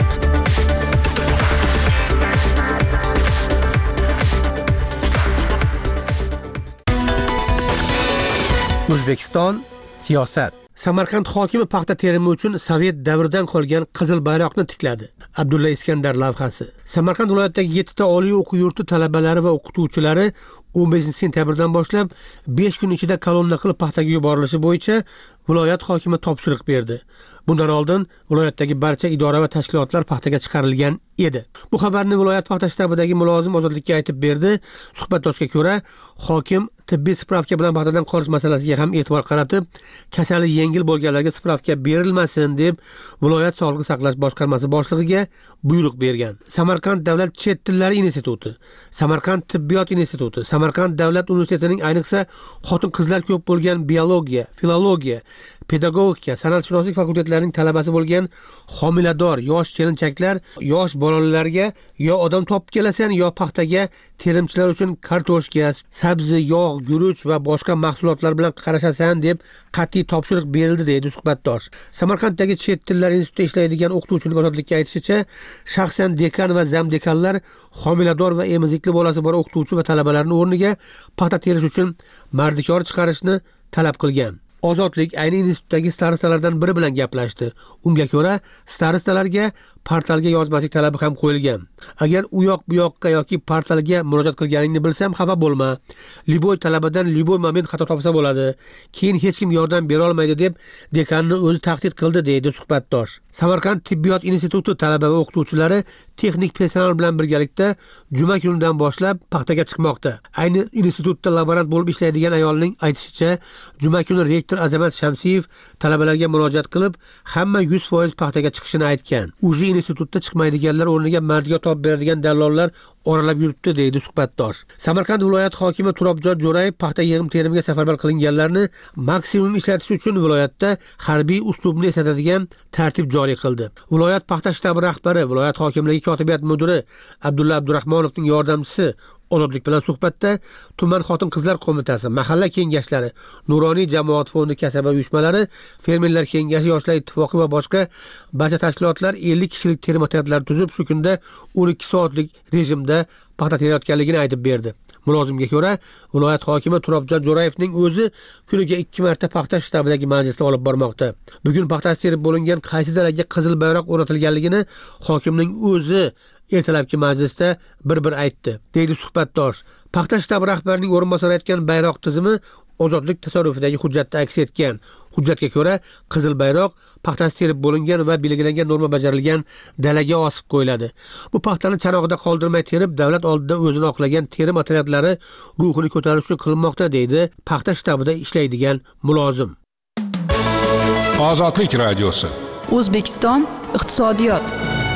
O'zbekiston siyosat. Samarqand hokimi paxta terimi uchun sovet davridan qolgan qizil bayroqni tikladi. Abdulla Iskandar lavhasi. Samarqand viloyatidagi yettita oliy o'quv yurti talabalari va o'qituvchilari o'n beshinchi sentyabrdan boshlab besh kun ichida kolonna qilib paxtaga yuborilishi bo'yicha viloyat hokimi topshiriq berdi. Bundan oldin viloyatdagi barcha idora va tashkilotlar paxtaga chiqarilgan edi. Bu xabarni viloyat paxta shtabidagi mulozim Ozodlikka aytib berdi. Suhbatdoshga ko'ra, hokim tibbiy spravka bilan paxtadan qolish masalasiga ham e'tibor qaratib, kasali yengil bo'lganlarga spravka berilmasin deb viloyat sog'liqni saqlash boshqarmasi boshlig'iga buyruq bergan. Samarqand davlat chet tillari instituti, Samarqand tibbiyot instituti, Samarqand davlat universitetining ayniqsa xotin-qizlar ko'p bo'lgan biologiya, filologiya, pedagogika, san'atshunoslik fakultetlarining talabasi bo'lgan homilador yosh kelinchaklar, yosh bolalarga yo odam topib kelasan, yo paxtaga terimchilar uchun kartoshka, sabzi, yog', guruch va boshqa mahsulotlar bilan qarashasan deb qat'iy topshiriq berildi deydi suhbatdosh. Samarqanddagi chet tillar institutida ishlaydigan o'qituvchining Ozodlikka aytishicha, shaxsan dekan va zamdekanlar homilador va emizikli bolasi bor o'qituvchi va talabalarning o'rniga paxta terish uchun mardikor chiqarishni talab qilgan. Ozodlik ayni institutdagi staristalardan biri bilan gaplashdi. Unga ko'ra, staristalarga portalga yozmaslik talabi ham qo'yilgan. Agar u yoq bu yoqqa yoki portalga murojaat qilganingni bilsam, xafa bo'lma. Liboy talabadan liboy moment xato topsa bo'ladi. Keyin hech kim yordam bera olmaydi deb dekanni o'zi tahdid qildi deydi suhbatdosh. Samarqand tibbiyot instituti talaba va o'qituvchilari texnik personal bilan birgalikda juma kunidan boshlab paxtaga chiqmoqda. Ayni institutda laborant bo'lib ishlaydigan ayolning aytishicha, juma kuni rektor Azamat Shamsiyev talabalarga murojaat qilib, hamma yuz foiz paxtaga chiqishini aytgan. Uji institutda chiqmaydiganlar o'rniga mardiga topib beradigan dallollar oralab yuribdi deydi suhbatdosh. Samarqand viloyat hokimi Turobjon Jo'rayev paxta yig'im terimiga safarbar qilinganlarni maksimum ishlatish uchun viloyatda harbiy uslubni eslatadigan tartib joriy qildi. Viloyat paxta shtabi rahbari, viloyat hokimligi kotibiyat mudiri Abdulla Abdurahmonovning yordamchisi Ozodlik bilan suhbatda tuman xotin-qizlar qo'mitasi, mahalla kengashlari, Nuroniy jamoat fondi kasaba uyushmalari, fermerlar kengashi, yoshlar ittifoqi va boshqa barcha tashkilotlar ellik kishilik terim otryadlar tuzib, shu kunda o'n ikki soatlik rejimda paxta terayotganligini aytib berdi. Mulozimga ko'ra, viloyat hokimi Turobjon Jo'rayevning o'zi kuniga ikki marta paxta shtabidagi majlisni olib bormoqda. Bugun paxtasi terib bo'lingan qaysi dalaga qizil bayroq o'rnatilganligini hokimning o'zi ertalabki majlisda bir-bir aytdi, deydi suhbatdosh. Paxta shtabi rahbarining o'rinbosari aytgan bayroq tizimi ozodlik tasarrufidagi hujjatda aks etgan. Hujjatga ko'ra, qizil bayroq paxtasi terib bo'lingan va belgilangan norma bajarilgan dalaga osib qo'yiladi. Bu paxtani chanog'ida qoldirmay terib, davlat oldida o'zini oqlagan terim otryadlari ruhini ko'tarish uchun qilinmoqda, deydi paxta shtabida ishlaydigan mulozim. Ozodlik radiosi. O'zbekiston iqtisodiyot.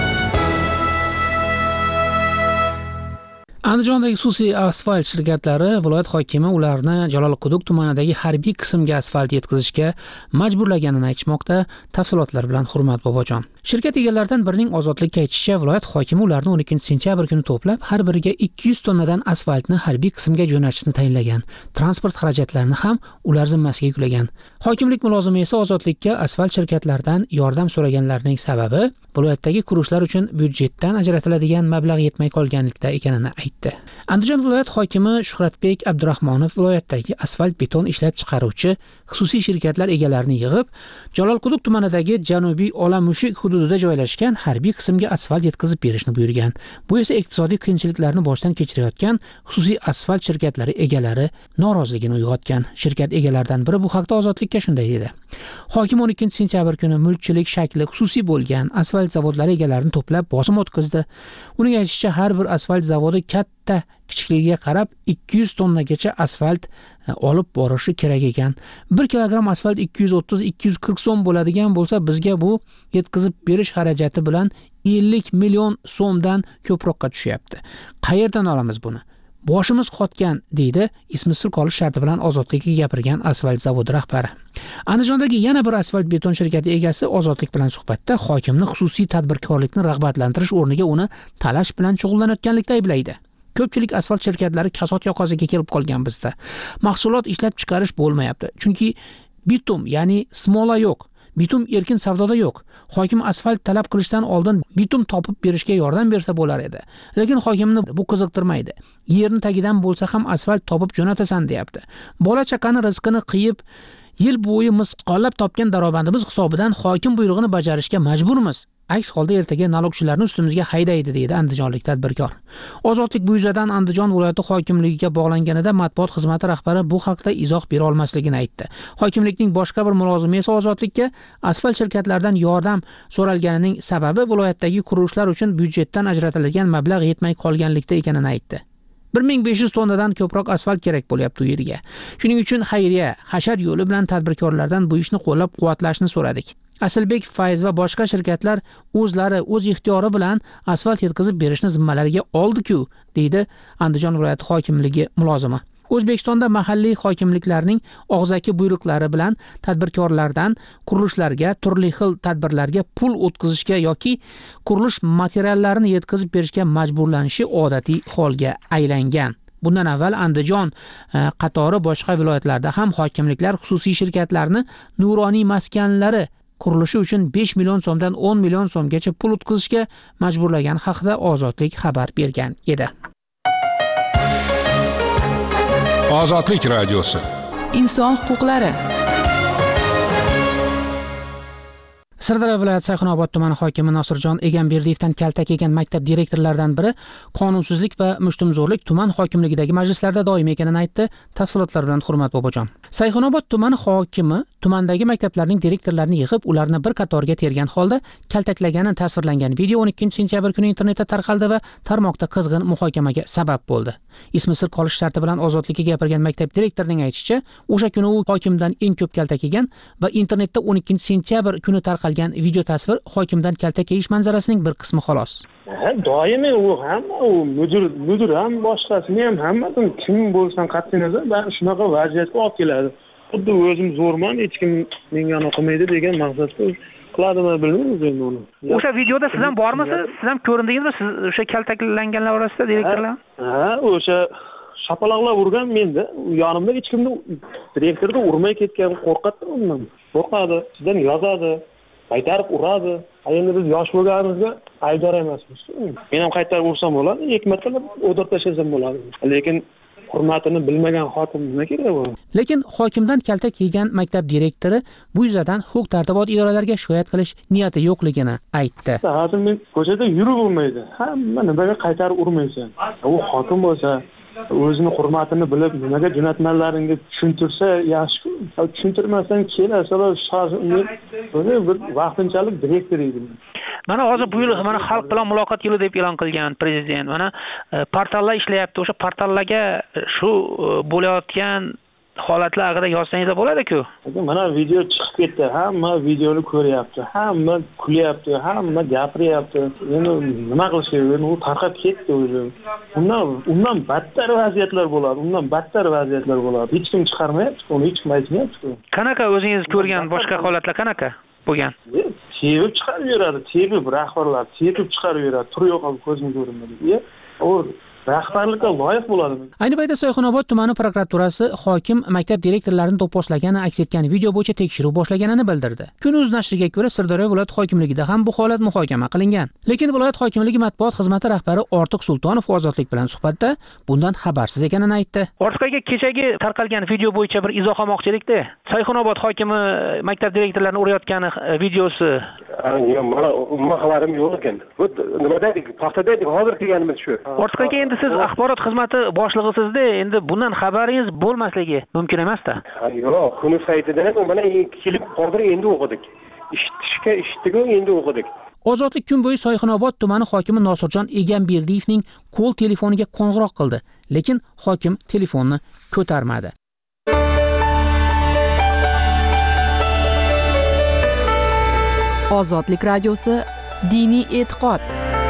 Andijondagi xususiy asfalt shirkatlari viloyat hokimi ularni Jalolquduq tumanidagi harbiy qismga asfalt yetkazishga majburlaganini aytmoqda. Tafsilotlar bilan Hurmat Bobojon. Shirkat egalaridan birining ozodlikka aytishicha, viloyat hokimi ularni o'n ikkinchi sentyabr kuni to'plab, har biriga ikki yuz tonnadan asfaltni harbiy qismga jo'natishni tayinlagan. Transport xarajatlarini ham ular zimmasiga yuklagan. Hokimlik mulozimi esa ozodlikka asfalt shirkatlaridan yordam so'raganlarning sababi viloyatdagi qurishlar uchun byudjetdan ajratiladigan mablag' yetmay qolganlikda ekanini aytdi. Andijon viloyat hokimi Shuhratbek Abdurahmonov viloyatdagi asfalt beton ishlab chiqaruvchi xususiy shirkatlar egalarini yig'ib, Jalolquduq tumanidagi Janubiy Olamushik hududida joylashgan harbiy qismga asfalt yetkazib berishni buyurgan. Bu esa iqtisodiy qiyinchiliklarni boshdan kechirayotgan xususiy asfalt shirkatlari egalari noroziligini uyg'otgan. Shirkat egalaridan biri bu haqda ozodlikka shunday dedi. Hokim o'n ikkinchi sentyabr kuni mulkchilik shakli xususiy bo'lgan asfalt zavodlari egalarini to'plab bosim o'tkazdi. Uning aytishicha, har bir asfalt zavodi katta kichikligiga qarab ikki yuz tonnagacha asfalt olib borishi kerak ekan. bir kilogramm asfalt ikki yuz o'ttiz ikki yuz qirq so'm bo'ladigan bo'lsa, bizga bu yetkazib berish xarajati bilan ellik million so'mdan ko'proqqa tushyapti. Qayerdan olamiz buni? Boshimiz qotgan, deydi ismi sir qolish sharti bilan ozodlikka gapirgan asfalt zavodi rahbari. Andijondagi yana bir asfalt beton shirkati egasi ozodlik bilan suhbatda hokimni xususiy tadbirkorlikni rag'batlantirish o'rniga uni talash bilan shug'ullanayotganlikda ayblaydi. Ko'pchilik asfalt shirkatlari kasod yoqasiga kelib qolgan bizda. Mahsulot ishlab chiqarish bo'lmayapti. Chunki bitum, ya'ni smola yo'q. Bitum erkin savdoda yo'q. Hokim asfalt talab qilishdan oldin bitum topib berishga yordam bersa bo'lar edi. Lekin hokimni bu qiziqtirmaydi. Yerni tagidan bo'lsa ham asfalt topib jo'natasan, deyapti. Bola chaqani rizqini qiyib, yil bo'yi misqollab topgan daromadimiz hisobidan hokim buyrug'ini bajarishga majburmiz. Aks holda ertaga налогchilarni ustimizga haydaydi, deydi andijonlik tadbirkor. Ozodlik bu yuzadan Andijon viloyati hokimligiga bog'langanida matbuot xizmati rahbari bu haqda izoh bera olmasligini aytdi. Hokimlikning boshqa bir mulozimi esa ozodlikka asfalt shirkatlaridan yordam so'ralganining sababi viloyatdagi qurilishlar uchun byudjetdan ajratilgan mablag' yetmay qolganlikda ekanini aytdi. bir ming besh yuz tonnadan ko'proq asfalt kerak bo'lyapti u yerga. Shuning uchun xayriya, hashar yo'li bilan tadbirkorlardan bu ishni qo'llab-quvvatlashni so'radik. Asilbek Fayz va boshqa shirkatlar o'zlari o'z ixtiyori bilan asfalt yetkazib berishni zimmalariga oldi-ku, deydi Andijon viloyati hokimligi mulozimi. O'zbekistonda mahalliy hokimliklarning og'zaki buyruqlari bilan tadbirkorlardan qurilishlarga, turli xil tadbirlarga pul o'tkazishga yoki qurilish materiallarini yetkazib berishga majburlanishi odatiy holga aylangan. Bundan avval Andijon qatori boshqa viloyatlarda ham hokimliklar xususiy shirkatlarni nuroniy maskanlari qurilishi uchun besh million so'mdan o'n million so'mgacha pul o'tkazishga majburlagan haqida Ozodlik xabar bergan edi. Ozodlik radiosi. Inson huquqlari. Sirdaryo viloyati Sayxunobod tumani hokimi Nosirjon Egamberdiyevdan kaltak yegan maktab direktorlaridan biri qonunsizlik va mushtumzo'rlik tuman hokimligidagi majlislarda doim ekanini aytdi. Tafsilotlar bilan Hurmat Bobojon. Sayxunobod tumani hokimi tumandagi maktablarning direktorlarini yig'ib, ularni bir qatorga tergan holda kaltaklagani tasvirlangan video o'n ikkinchi sentyabr kuni internetda tarqaldi va tarmoqda qizg'in muhokamaga sabab bo'ldi. Ismi sir qolish sharti bilan ozodlikka gapirgan maktab direktorining aytishicha, o'sha kuni u hokimdan eng ko'p kaltak yegan va internetda o'n ikkinchi sentyabr kuni tarqalgan video tasvir hokimdan kaltak yeyish manzarasining bir qismi xolos. Doimiy u ham, u mudir, mudir ham, boshqasini ham hammasini kim bo'lsan qat'iy nazar, bari shunaqa vaziyatga olib keladi. Xuddi o'zim zo'rman, hech kim menga o'qimaydi degan maqsadda qiladimi bilmaymiz endi uni. O'sha videoda siz ham bormisiz? Siz ham ko'rindingizmi? Siz o'sha kaltaklanganlar orasida direktorlar? Ha, o'sha shapaloqlar urgan menda. Yonimda hech kimni direktorda urmay ketgan, qo'rqatdi undan. Qo'rqadi, sizdan yozadi, qaytarib uradi. Endi biz yosh bo'lganimizga aybdor emasmiz. Men ham qaytarib ursam bo'ladi, ikki martalab o'dirib tashlasam bo'ladi. Lekin hurmatini bilmagan hokim nima kerak bu? Lekin hokimdan kaltak yegan maktab direktori bu yuzadan huquq-tartibot idoralariga shikoyat qilish niyati yo'qligini aytdi. Hozir men ko'chada yurib bo'lmaydi. Hamma nimaga qaytarib urmaysan? U hokim bo'lsa, o'zini hurmatini bilib, nimaga jo'natmalaringga tushuntirsa yaxshi-ku. Tushuntirmasdan kelasalar shoshiling, bir vaqtinchalik direktor edi. Mana hozir bu yil mana xalq bilan muloqot yili deb e'lon qilgan prezident. Mana portallar ishlayapti. O'sha portallarga shu bo'layotgan holatlar haqida yozsangiz bo'ladi-ku. Mana video chiqib ketdi. Hamma videoni ko'ryapti. Hamma kulyapti, hamma gapiryapti. Endi nima qilish kerak? U tarqab ketdi o'zi. Undan undan battar vaziyatlar bo'ladi. Undan battar vaziyatlar bo'ladi. Hech kim chiqarmayapti, uni hech kim aytmayapti. Qanaqa o'zingiz ko'rgan boshqa holatlar qanaqa bo'lgan? Tebib chiqarib yuradi, tebib rahbarlar tebib chiqarib yuradi. Tur yo'qolib ko'zim ko'rinmaydi. U rahbarlikka loyiq bo'ladi. Ayni paytda Soyxonobod tumani prokuraturasi hokim maktab direktorlarini do'pposlagani aks etgan video bo'yicha tekshiruv boshlaganini bildirdi. Kun.uz nashriga ko'ra, Sirdaryo viloyat hokimligida ham bu holat muhokama qilingan. Lekin viloyat hokimligi matbuot xizmati rahbari Ortiq Sultonov Ozodlik bilan suhbatda bundan xabarsiz ekanini aytdi. Ortiq aka, kechagi tarqalgan video bo'yicha bir izoh olmoqchilikda. Soyxonobod hokimi maktab direktorlarini urayotgani videosi. Mana umuman xabarim yo'q ekan. Bu nimada paxtada hozir kelganimiz shu. Ortiq aka, endi siz axborot xizmati boshlig'isizda, endi bundan xabaringiz bo'lmasligi mumkin emas-da. Yo'q, Kun.uz saytidan mana kelib hozir endi o'qidik. Eshitishga eshitdik-ku, endi o'qidik. Ozodlik kun bo'yi Soyxonobod tumani hokimi Nosirjon Egamberdiyevning qo'l telefoniga qo'ng'iroq qildi, lekin hokim telefonni ko'tarmadi. Ozodlik radiosi diniy e'tiqod.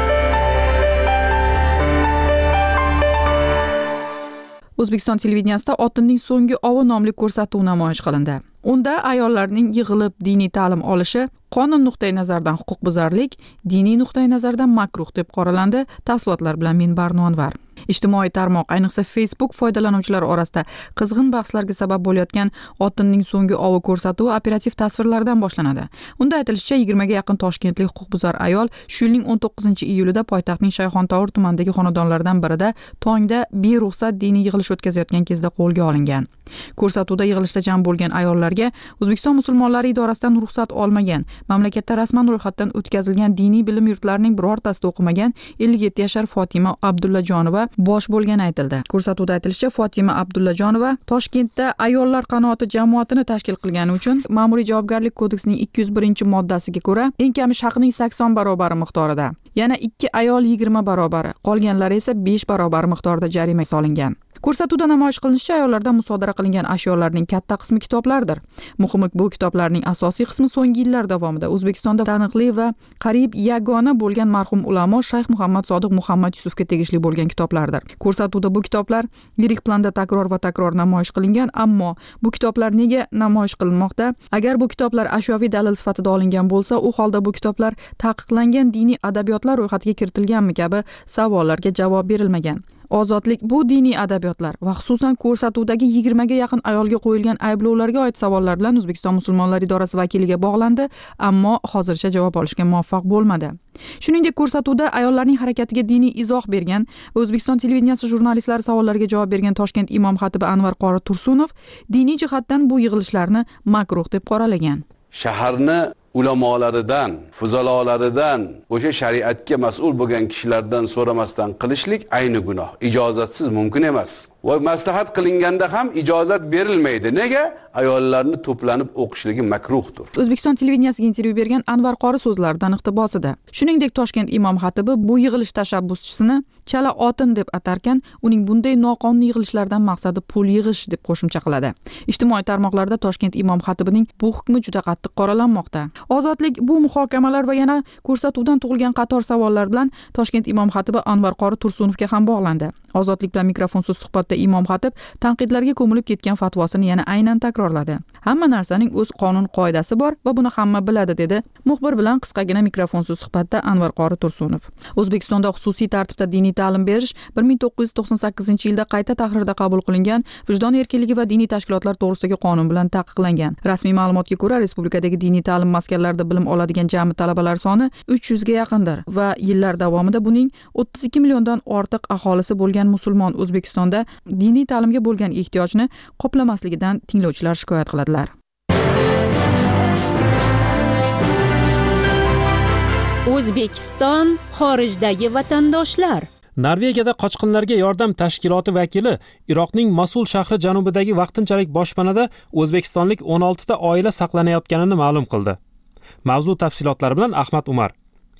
O'zbekiston televideniyasida Otinning so'nggi ovi nomli ko'rsatuv namoyish qilindi. Unda ayollarning yig'ilib diniy ta'lim olishi qonun nuqtai nazaridan huquqbuzarlik, diniy nuqtai nazaridan makruh deb qoralandi. Tafsilotlar bilan men Barno Anvar. Ijtimoiy tarmoq, ayniqsa Facebook foydalanuvchilari orasida qizg'in bahslarga sabab bo'layotgan Otinning so'nggi ovi ko'rsatuvi operativ tasvirlardan boshlanadi. Unda aytilishicha, yigirmaga yaqin toshkentlik huquqbuzar ayol shu yilning o'n to'qqizinchi iyulida poytaxtning Shayxontohur tumanidagi xonadonlardan birida tongda beruxsat diniy yig'ilish o'tkazayotgan kezda qo'lga olingan. Ko'rsatuvda yig'ilishda jam bo'lgan ayollarga O'zbekiston musulmonlari idorasidan ruxsat olmagan, mamlakatda rasman ro'yxatdan o'tkazilgan diniy bilim yurtlarining birortasida o'qimagan ellik yetti yashar Fotima Abdullajonova bosh bo'lgani aytildi. Ko'rsatuvda aytilishicha, Fotima Abdullajonova Toshkentda ayollar qanoati jamoatini tashkil qilgani uchun Ma'muriy javobgarlik kodeksining ikki yuz birinchi moddasiga ko'ra eng kami haqning sakson barobari miqdorida, yana ikki ayol yigirma barobari, qolganlari esa besh barobari miqdorida jarima solingan. Ko'rsatuvda namoyish qilinishicha, ayollardan musodara qilingan ashyolarning katta qismi kitoblardir. Muhimi, bu kitoblarning asosiy qismi so'nggi yillar davomida O'zbekistonda taniqli va qariyb yagona bo'lgan marhum ulamo Shayx Muhammad Sodiq Muhammad Yusufga tegishli bo'lgan kitoblardir. Ko'rsatuvda bu kitoblar yirik planda takror va takror namoyish qilingan, ammo bu kitoblar nega namoyish qilinmoqda? Agar bu kitoblar ashyoviy dalil sifatida olingan bo'lsa, u holda bu kitoblar taqiqlangan diniy adabiyotlar ro'yxatiga kiritilganmi kabi savollarga javob berilmagan. Ozodlik bu diniy adabiyotlar va xususan ko'rsatuvdagi yigirmaga yaqin ayolga qo'yilgan ayblovlarga oid savollar bilan O'zbekiston musulmonlari idorasi vakiliga bog'landi, ammo hozircha javob olishga muvaffaq bo'lmadi. Shuningdek, ko'rsatuvda ayollarning harakatiga diniy izoh bergan va O'zbekiston televideniyasi jurnalistlari savollariga javob bergan Toshkent imom xatibi Anvar qori Tursunov diniy jihatdan bu yig'ilishlarni makruh deb qoralagan. Shaharni ulamolaridan, fuzalolaridan, o'sha shariatga mas'ul bo'lgan kishilardan so'ramasdan qilishlik ayni gunoh. Ijozatsiz mumkin emas. Va maslahat qilinganda ham ijozat berilmaydi. Nega? Ayollarni to'planib o'qishligi makruhdir. O'zbekiston televideniyasiga intervyu bergan Anvar qori so'zlaridan iqtibosida. Shuningdek, Toshkent imom xatibi bu yig'ilish tashabbuschisini chala otin deb atarkan, uning bunday noqonuniy yig'ilishlardan maqsadi pul yig'ish deb qo'shimcha qiladi. Ijtimoiy tarmoqlarda Toshkent imom xatibining bu hukmi juda qattiq qoralanmoqda. Ozodlik bu muhokamalar va yana ko'rsatuvdan tug'ilgan qator savollar bilan Toshkent imom xatibi Anvar qori Tursunovga ham bog'landi. Ozodlik bilan mikrofonsiz suhbatda imom xatib tanqidlarga ko'milib ketgan fatvosini yana aynan takrorladi. Hamma narsaning o'z qonun qoidasi bor va buni hamma biladi, dedi muxbir bilan qisqagina mikrofonsiz suhbatda Anvar Qori Tursunov. O'zbekistonda xususiy tartibda diniy ta'lim berish bir ming to'qqiz yuz to'qson sakkizinchi yilda qayta tahrirda qabul qilingan Vijdon erkinligi va diniy tashkilotlar to'g'risidagi qonun bilan taqiqlangan. Rasmiy ma'lumotga ko'ra, respublikadagi diniy ta'lim maskanlarida bilim oladigan jami talabalar soni uch yuzga yaqindir va yillar davomida buning o'ttiz ikki milliondan ortiq aholisi bo'lgan musulmon O'zbekistonda diniy ta'limga bo'lgan ehtiyojni qoplamasligidan tinglovchilar shikoyat qiladilar. O'zbekiston xorijdagi vatandoshlar. Norvegiyada qochqinlarga yordam tashkiloti vakili Iroqning Mosul shahri janubidagi vaqtinchalik boshpanada o'zbekistonlik o'n olti ta oila saqlanayotganini ma'lum qildi. Mavzu tafsilotlari bilan Ahmad Umar.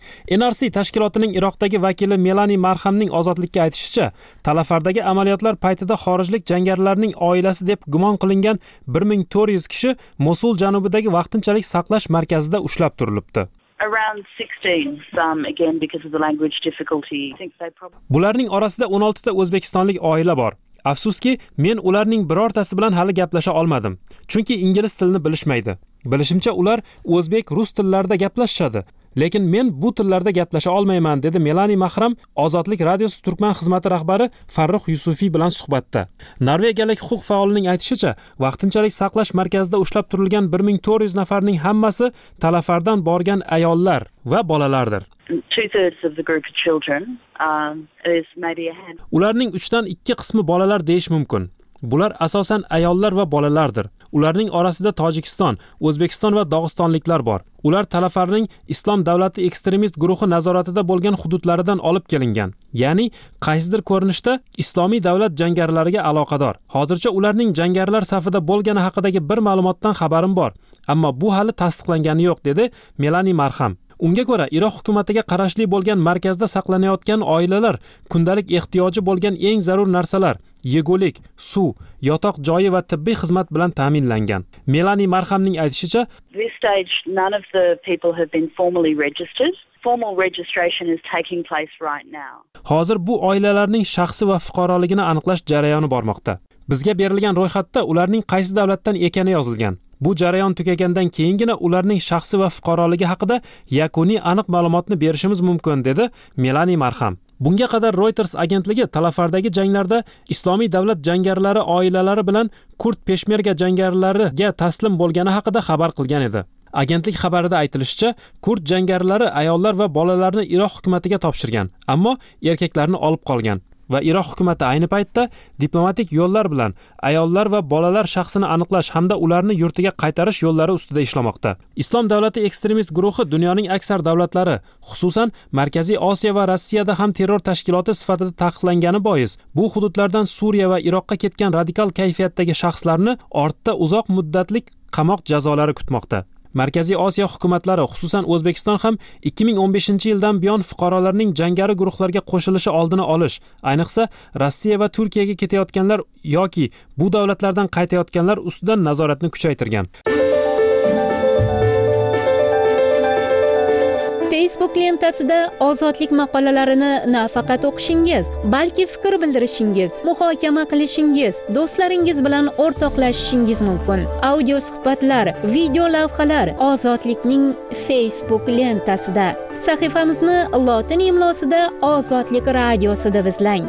N R C tashkilotining Iroqdagi vakili Melani Marhamning ozodlikka aytishicha, Talafardagi amaliyotlar paytida xorijlik jangarilarning oilasi deb gumon qilingan bir ming to'rt yuz kishi Mosul janubidagi vaqtinchalik saqlash markazida ushlab turilibdi. Around sixteen, some again because of the language difficulty. I think they probably... Bularning orasida o'n olti ta o'zbekistonlik oila bor. Afsuski, men ularning birortasi bilan hali gaplasha olmadim, chunki ingliz tilini bilishmaydi. Bilishimcha ular o'zbek, rus tillarida gaplashadi, lekin men bu tillarda gaplasha olmayman, dedi Melani Mahram Ozodlik radiosi Turkman xizmati rahbari Farruh Yusufiy bilan suhbatda. Norvegiyalik huquq faolining aytishicha, vaqtinchalik saqlash markazida ushlab turilgan bir ming to'rt yuz nafarning hammasi Talafardan borgan ayollar va bolalardir. Two-thirds of the group of children, um, is maybe a hand... Ularning uchdan ikki qismi bolalar deyish mumkin. Bular asosan ayollar va bolalardir. Ularning orasida Tojikiston, O'zbekiston va Dog'istonliklar bor. Ular Talafarning Islom davlati ekstremist guruhi nazoratida bo'lgan hududlaridan olib kelingan. Ya'ni qaysidir ko'rinishda Islomiy davlat jangarilariga aloqador. Hozircha ularning jangarilar safida bo'lgani haqidagi bir ma'lumotdan xabarim bor, ammo bu hali tasdiqlangani yo'q, dedi Melani Marham. Unga ko'ra, Iroq hukumatiga qarashli bo'lgan markazda saqlanayotgan oilalar kundalik ehtiyoji bo'lgan eng zarur narsalar, yegulik, suv, yotoq joyi va tibbiy xizmat bilan ta'minlangan. Melani Marhamning aytishicha, this stage none of the people have been formally registered. Formal registration is taking place right now. Hozir bu oilalarning shaxsi va fuqaroligini aniqlash jarayoni bormoqda. Bizga berilgan ro'yxatda ularning qaysi davlatdan ekani yozilgan. Bu jarayon tugagandan keyingina ularning shaxsi va fuqaroligi haqida yakuniy aniq ma'lumotni berishimiz mumkin, dedi Melani Marham. Bunga qadar Reuters agentligi Talafardagi janglarda Islomiy davlat jangarilari oilalari bilan Kurd peshmerga jangarilariga taslim bo'lgani haqida xabar qilgan edi. Agentlik xabarida aytilishicha, Kurd jangarilari ayollar va bolalarni Iroq hukumatiga topshirgan, ammo erkaklarni olib qolgan. Va Iroq hukumati ayni paytda diplomatik yo'llar bilan ayollar va bolalar shaxsini aniqlash hamda ularni yurtiga qaytarish yo'llari ustida ishlamoqda. Islom davlati ekstremist guruhi dunyoning aksar davlatlari, xususan Markaziy Osiyo va Rossiyada ham terror tashkiloti sifatida taqiqlangani bois, bu hududlardan Suriya va Iroqqa ketgan radikal kayfiyatdagi shaxslarni ortda uzoq muddatlik qamoq jazolari kutmoqda. Markaziy Osiyo hukumatlari, xususan O'zbekiston ham ikki ming o'n beshinchi yildan buyon fuqarolarning jangari guruhlarga qo'shilishi oldini olish, ayniqsa Rossiya va Turkiyaga ketayotganlar yoki bu davlatlardan qaytayotganlar ustidan nazoratni kuchaytirgan. Facebook lentasida ozodlik maqolalarini nafaqat o'qishingiz, balki fikr bildirishingiz, muhokama qilishingiz, do'stlaringiz bilan o'rtoqlashishingiz mumkin. Audio suhbatlar, video lavhalar Ozodlikning Facebook lentasida. Sahifamizni lotin imlosida Ozodlik radiosi deb izlang.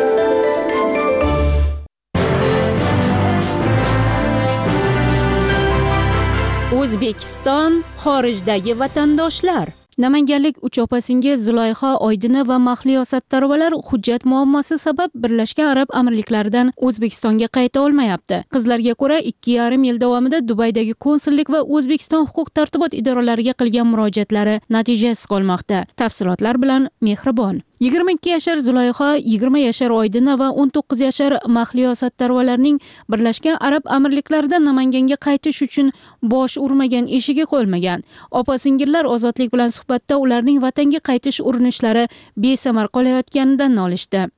O'zbekiston xorijdagi vatandoshlar. Namanganlik uch opa-singil Zulayho Oydina va Mahliyo Sattorovalar hujjat muammosi sabab Birlashgan Arab Amirliklaridan O'zbekistonga qayta olmayapti. Qizlarga ko'ra ikki yarim yil davomida Dubaydagi konsullik va O'zbekiston huquq-tartibot idoralariga qilgan murojaatlari natijasiz qolmoqda. Tafsilotlar bilan Mehribon. yigirma ikki yashar Zulayho, yigirma yashar Oydina va o'n to'qqiz yashar Mahliyo Sattarovalarning Birlashgan Arab Amirliklaridan Namanganga qaytish uchun bosh urmagan eshigi qo'yilmagan. Opa-singillar Ozodlik bilan suhbatda ularning vatanga qaytish urinishlari besamar qolayotganidan nolishdi. Hamma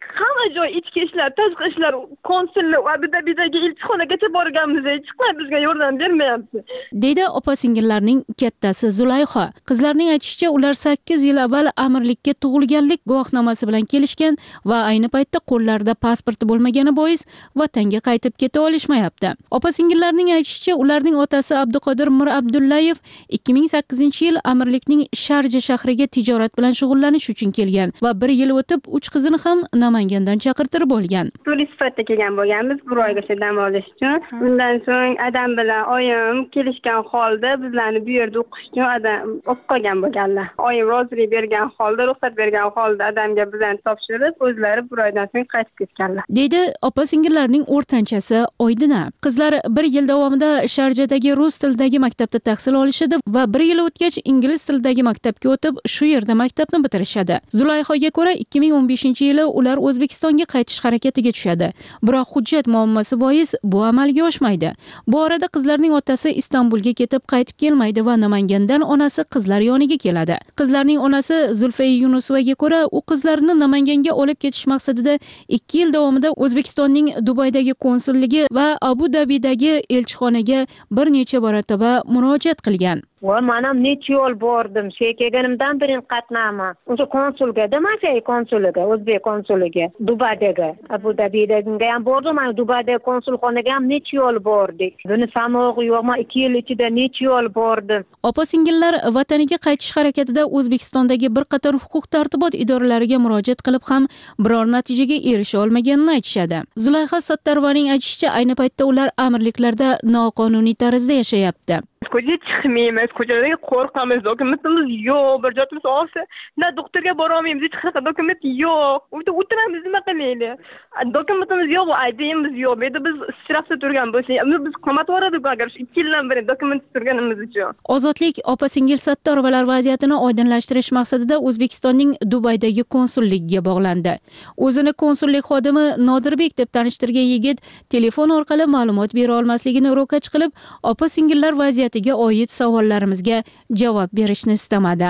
hamma joy ichki ishlar, tashqi ishlar konsullik va Abu Dabidagi elchixonagacha borganmiz, hech qanday bizga yordam bermayapti. Deydi opa-singillarning kattasi Zulayho. Qizlarning aytishicha, ular sakkiz yil avval amirlikka tug'ilganlik guvohnomasi bilan kelishgan va ayni paytda qo'llarida pasporti bo'lmagani bois vatanga qaytib keta olishmayapti. Opa-singillarning aytishicha, ularning otasi Abduqodir Mir Abdullayev ikki ming sakkizinchi yil amirlikning Sharja shahriga tijorat bilan shug'ullanish uchun kelgan va bir yil o'tib uch qizini ham Namangandan chaqirtirib olgan. Turist sifatida kelgan bo'lganmiz bir oygacha dam olish uchun. Undan so'ng adam bilan oyim kelishgan holda bizlarni bu yerda o'qish uchun adam olib qolgan bo'lganlar. Oyim rozilik bergan holda, ruxsat bergan holda adamga bizlarni topshirib, o'zlari bir oydan so'ng qaytib ketganlar. Deydi opa-singillarning o'rtanchasi Oydina. Qizlar bir yil davomida Sharjadagi rus tilidagi maktabda tahsil olishadi va bir yil o'tgach ingliz tilidagi maktabga o'tib, shu yerda maktabni bitirishadi. Zulayhoga ko'ra ikki ming o'n beshinchi yili ular O'zbekistonga qaytish harakatiga tushadi. Biroq hujjat muammosi bois bu amalga oshmaydi. Bu orada qizlarning otasi Istanbulga ketib qaytib kelmaydi va Namangandan onasi qizlar yoniga keladi. Qizlarning onasi Zulfiya Yunusovaga ko'ra, u qizlarini Namanganga olib ketish maqsadida ikki yil davomida O'zbekistonning Dubaydagi konsulligi va Abu Dabidagi elchixonaga bir necha marotaba murojaat qilgan. Va men ham necha yo'l bordim. Shu kelganimdan birin qatnama. O'sha konsulga, Damasey konsuliga, O'zbek konsuliga, Dubaydagi, Abu Dabidagi ham bordim. Men Dubaydagi konsulxonaga ham necha yo'l bordik. Buni sanoqi yo'q, men ikki yil ichida necha yo'l bordim. Opa-singillar vataniga qaytish harakatida O'zbekistondagi bir qator huquq-tartibot idoralariga murojaat qilib ham biror natijaga erisha olmaganini aytishadi. Zulayho Sattarovaning aytishicha, ayni paytda ular amirliklarda noqonuniy tarzda yashayapti. Ko'chaga chiqmaymiz, ko'chalarga qo'rqamiz, dokumentimiz yo'q, bir joyimiz olsa, na doktorga bora olmaymiz, hech qanaqa dokument yo'q. Uyda o'tiramiz, nima qilaylik? Dokumentimiz yo'q, I D'imiz yo'q. Bu yerda biz shirafda turgan bo'lsak, biz qamat yubordik agar shu ikki yildan beri dokument turganimiz uchun. Ozodlik opa-singil Sattarovalar vaziyatini oydinlashtirish maqsadida O'zbekistonning Dubaydagi konsulligiga bog'landi. O'zini konsullik xodimi Nodirbek deb tanishtirgan yigit telefon orqali ma'lumot bera olmasligini ro'kach qilib, opa-singillar vaziyatiga oid savollarimizga javob berishni istamadi.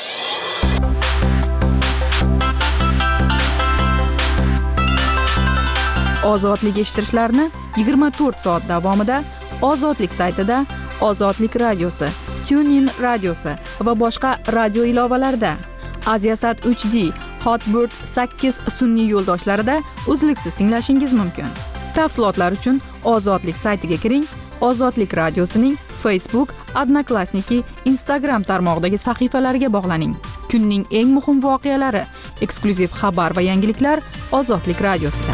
Ozodlik eshittirishlarni yigirma to'rt soat davomida Ozodlik saytida, Ozodlik radiosi, TuneIn radiosi va boshqa radio ilovalarida, Aziasat uch D, Hotbird sakkiz sun'iy yo'ldoshlarida uzluksiz tinglashingiz mumkin. Tafsilotlar uchun Ozodlik saytiga kiring. Ozodlik radiosining Facebook, Odnoklassniki, Instagram tarmog'idagi sahifalariga bog'laning. Kunning eng muhim voqealari, eksklyuziv xabar va yangiliklar Ozodlik radiosida.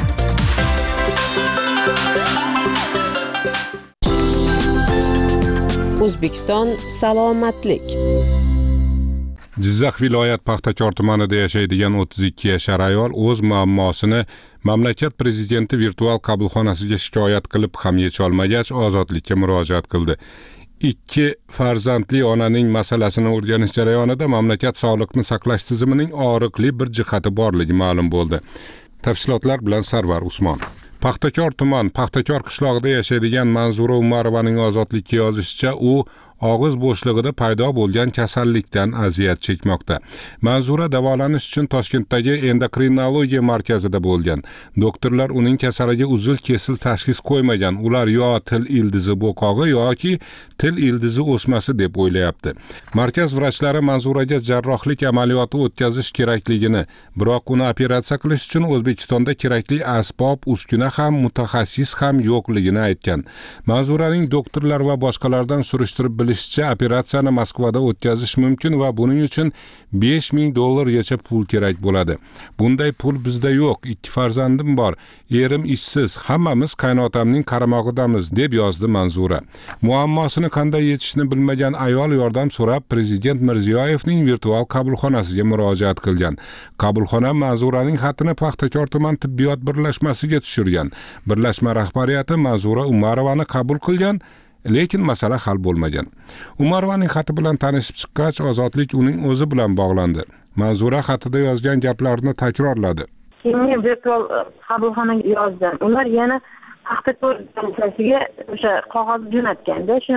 O'zbekiston salomatlik. Jizzax viloyat Paxtakor tumanida yashaydigan o'ttiz ikki yashar ayol o'z muammosini mamlakat prezidenti virtual qabulxonasiga shikoyat qilib ham yecholmagach ozodlikka murojaat qildi. Ikki farzandli onaning masalasini o'rganish jarayonida mamlakat sog'liqni saqlash tizimining og'riqli bir jihati borligi ma'lum bo'ldi. Tafsilotlar bilan Sarvar Usmon. Paxtakor tuman Paxtakor qishlog'ida yashaydigan Manzura Umarovaning ozodlikka yozishicha, u og'iz bo'shlig'ida paydo bo'lgan kasallikdan aziyat chekmoqda. Manzura davolanish uchun Toshkentdagi endokrinologiya markazida bo'lgan. Doktorlar uning kasaliga uzil-kesil tashxis qo'ymagan. Ular yo til ildizi bo'qog'i yoki til ildizi o'smasi deb o'ylayapti. Markaz vrachlari Manzuraga jarrohlik amaliyoti o'tkazish kerakligini, biroq uni operatsiya qilish uchun O'zbekistonda kerakli asbob, uskuna ham, mutaxassis ham yo'qligini aytgan. Manzuraning doktorlar va boshqalardan surishtirib bilishicha, operatsiyani Moskvada o'tkazish mumkin va buning uchun besh ming dollargacha pul kerak bo'ladi. Bunday pul bizda yo'q. Ikki farzandim bor. Erim ishsiz. Hammamiz qaynotamning qaramog'idamiz, deb yozdi Manzura. Muammosini qanday yechishni bilmagan ayol yordam so'rab Prezident Mirziyoyevning virtual qabulxonasiga murojaat qilgan. Qabulxona Manzuraning xatini Paxtakor tuman tibbiyot birlashmasiga tushirgan. Birlashma rahbariyati Manzura Umarovani qabul qilgan, lekin masala hal bo'lmagan. Umarovaning xati bilan tanishib chiqqach, Ozodlik uning o'zi bilan bog'landi. Manzura xatida yozgan gaplarni takrorladi. Men virtual qabulxonaga yozdim. Ular yana Paxtakor komissiyasiga o'sha qog'oz jo'natganda, shuni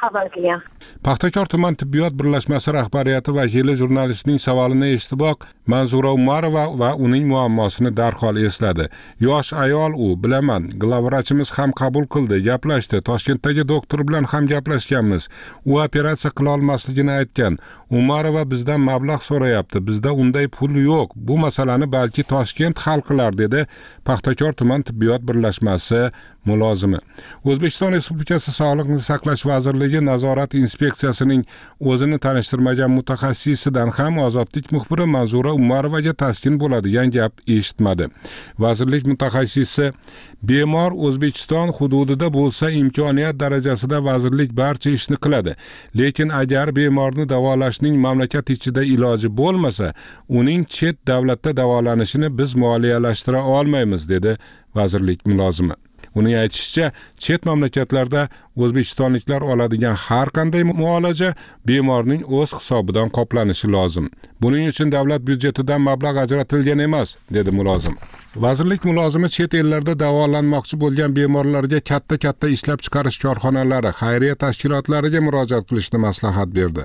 xabar qilgan. Paxtakor tuman tibbiyot birlashmasi rahbariyati vakili jurnalistning savolini eshitiboq Manzura Umarova va uning muammosini darhol esladi. Yosh ayol u, bilaman, glavvrachimiz ham qabul qildi, gaplashdi. Toshkentdagi doktor bilan ham gaplashganmiz. U operatsiya qila olmasligini aytgan. Umarova bizdan mablag' so'rayapti. Bizda unday pul yo'q. Bu masalani balki Toshkent hal qilar, dedi Paxtakor tuman tibbiyot birlashmasi mulozimi. O'zbekiston Respublikasi Sog'liqni saqlash vazirligi nazorat inspeksiyasining o'zini tanishtirmagan mutaxassisidan ham ozodlik muxbiri Manzura Umarovaga taskin bo'ladigan gap eshitmadi. Vazirlik mutaxassisi bemor O'zbekiston hududida bo'lsa imkoniyat darajasida vazirlik barcha ishni qiladi. Lekin agar bemorni davolashning mamlakat ichida iloji bo'lmasa, uning chet davlatda davolanishini biz moliyalashtira olmaymiz, dedi vazirlik mulozimi. Uning aytishicha, chet mamlakatlarda o'zbekistonliklar oladigan har qanday muolaja bemorning o'z hisobidan qoplanishi lozim. Buning uchun davlat byudjetidan mablag' ajratilgan emas, dedi mulozim. Vazirlik mulozimi chet ellarda davolanmoqchi bo'lgan bemorlarga katta-katta ishlab chiqarish korxonalari, xayriya tashkilotlariga murojaat qilishni maslahat berdi.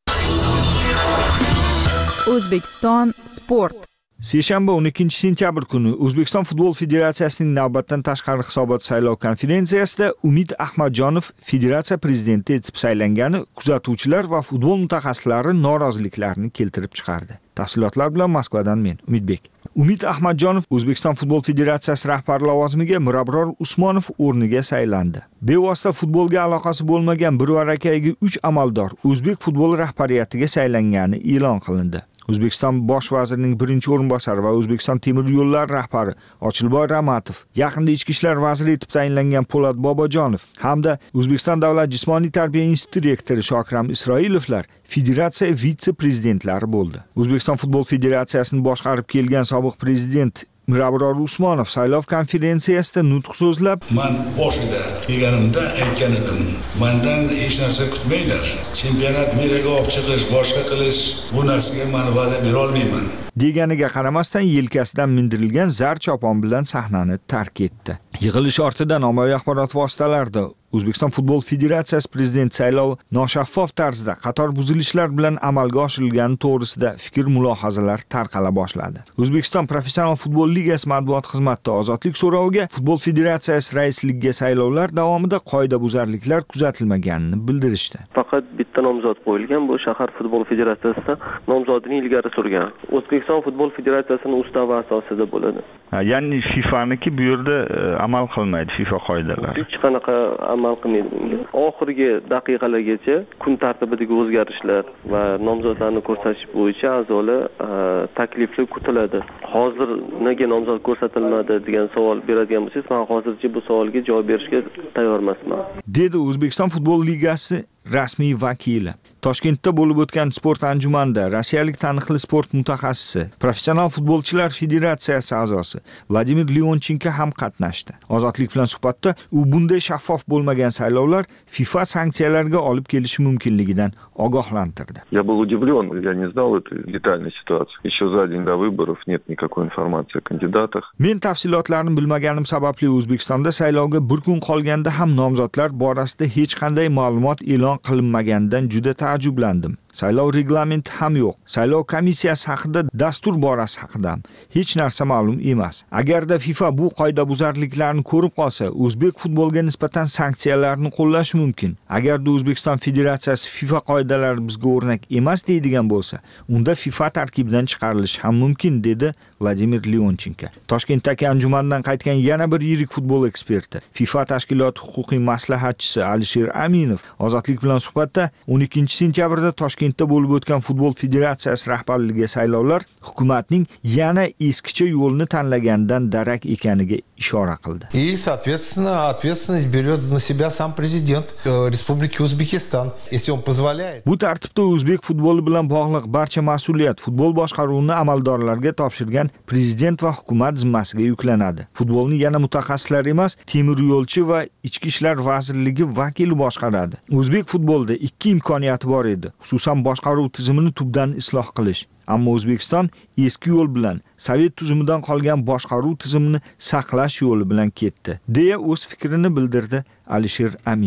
O'zbekiston sport. Seshanba o'n ikkinchi sentyabr kuni O'zbekiston futbol federatsiyasining navbatdan tashqari hisobot saylov konferensiyasida Umid Ahmadjonov federatsiya prezidenti etib saylangani kuzatuvchilar va futbol mutaxassislari noroziliklarini keltirib chiqardi. Tafsilotlar bilan Moskvadan men, Umidbek. Umid Ahmadjonov O'zbekiston futbol federatsiyasi rahbari lavozimiga Mirabror Usmonov o'rniga saylandi. Bevosita futbolga aloqasi bo'lmagan bir varakayga uch amaldor o'zbek futbol rahbariyatiga saylangani e'lon qilindi. O'zbekiston bosh vazirining birinchi o'rinbosari va O'zbekiston temir yo'llari rahbari Ochilboy Ramatov, yaqinda ichki ishlar vaziri etib tayinlangan Po'lat Bobojonov hamda O'zbekiston davlat jismoniy tarbiya instituti rektori Shokram Isroilovlar federatsiya vitse-prezidentlari bo'ldi. O'zbekiston futbol federatsiyasini boshqarib kelgan sobiq prezident Mirabror Usmonov saylov konferensiyasida nutq so'zlab, "Men boshida kelganimda aytgan edim, mendan hech narsa kutmanglar. Chempionat meraga olib chiqish, boshqa qilish, bu narsaga men va'da bera olmayman." deganiga qaramasdan yelkasidan mindirilgan zar chopon bilan sahnani tark etdi. Yig'ilish ortidan ommaviy axborot vositalarida O'zbekiston futbol federatsiyasi prezident saylovi noshaffof tarzda qator buzilishlar bilan amalga oshirilgani to'g'risida fikr mulohazalar tarqala boshladi. O'zbekiston professional futbol ligasi matbuot xizmatida ozodlik so'roviga futbol federatsiyasi raisligiga saylovlar davomida qoidabuzarliklar kuzatilmaganini bildirishdi. Faqat bitta nomzod qo'yilgan, bu shahar futbol federatsiyasida nomzodini ilgari surgan. O'zbekiston futbol federatsiyasining ustavi asosida bo'ladi. Ya'ni FIFAniki bu yerda amal qilmaydi, FIFA qoidalari. Hech qanaqa amal qilmaydi bunga. Oxirgi daqiqalargacha kun tartibidagi o'zgarishlar va nomzodlarni ko'rsatish bo'yicha a'zolar takliflar kutiladi. Hozir nega nomzod ko'rsatilmadi degan savol beradigan bo'lsangiz, men hozircha bu savolga javob berishga tayyor emasman, dedi O'zbekiston futbol ligasi rasmiy vakili. Toshkentda bo'lib o'tgan sport anjumanida rossiyalik taniqli sport mutaxassisi, professional futbolchilar federatsiyasi a'zosi Vladimir Leonchenko ham qatnashdi. Ozodlik bilan suhbatda u bunday shaffof bo'lmagan saylovlar FIFA sanksiyalarga olib kelishi mumkinligidan ogohlantirdi. Я был удивлен, я не знал этой детальной ситуации. Еще за день до выборов нет никакой информации о кандидатах. Men tafsilotlarni bilmaganim sababli O'zbekistonda saylovga bir kun qolganda ham nomzodlar borasida hech qanday ma'lumot e'lon qilinmaganidan juda ta'jublandim. Saylov reglamenti ham yo'q. Saylov komissiyasi haqida, dastur borasi haqida hech narsa ma'lum emas. Agarda FIFA bu qoidabuzarliklarni ko'rib qolsa, o'zbek futbolga nisbatan sanksiyalarni qo'llashi mumkin. Agarda O'zbekiston federatsiyasi FIFA qoidalari bizga o'rnak emas deydigan bo'lsa, unda FIFA tarkibidan chiqarilishi ham mumkin, dedi Vladimir Leonchenko. Toshkentdagi anjumandan qaytgan yana bir yirik futbol eksperti, FIFA tashkiloti huquqiy maslahatchisi Alisher Aminov ozodlik bilan suhbatda o'n ikkinchi sentyabrda Toshkentda bo'lib o'tgan futbol federatsiyasi rahbarligiga saylovlar hukumatning yana eskicha yo'lni tanlaganidan darak ekaniga ishora qildi. И, соответственно, ответственность берет на себя сам президент Республики Узбекистан, если он позволяет. Bu tartibda o'zbek futboli bilan bog'liq barcha mas'uliyat futbol boshqaruvini amaldorlarga topshirgan prezident va hukumat zimmasiga yuklanadi. Futbolni yana mutaxassislar emas, temir yo'lchi va ichki ishlar vazirligi vakili boshqaradi. O'zbek futbolida ikki imkoniyati bor edi, xususan boshqaruv tizimini tubdan isloh qilish. Ammo O'zbekiston eski yo'l bilan, Sovet tuzumidan qolgan boshqaruv tizimini saqlash yo'li bilan ketdi, deya o'z fikrini bildirdi Alisher Aminov.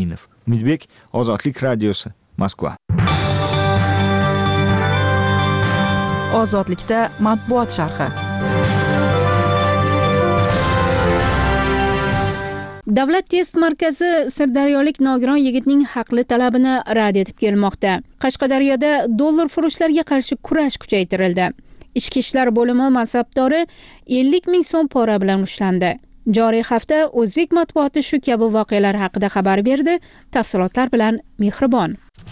Umidbek, Ozodlik radiosi, Moskva. Ozodlikda matbuot sharhi. Davlat test markazi sirdaryolik nogiron yigitning haqli talabini rad etib kelmoqda. Qashqadaryoda dollar furushlarga qarshi kurash kuchaytirildi. Ichki ishlar bo'limi mansabdori ellik ming so'm pora bilan ushlandi. Joriy hafta o'zbek matbuoti shu kabi voqealar haqida xabar berdi. Tafsilotlar bilan Mehribon.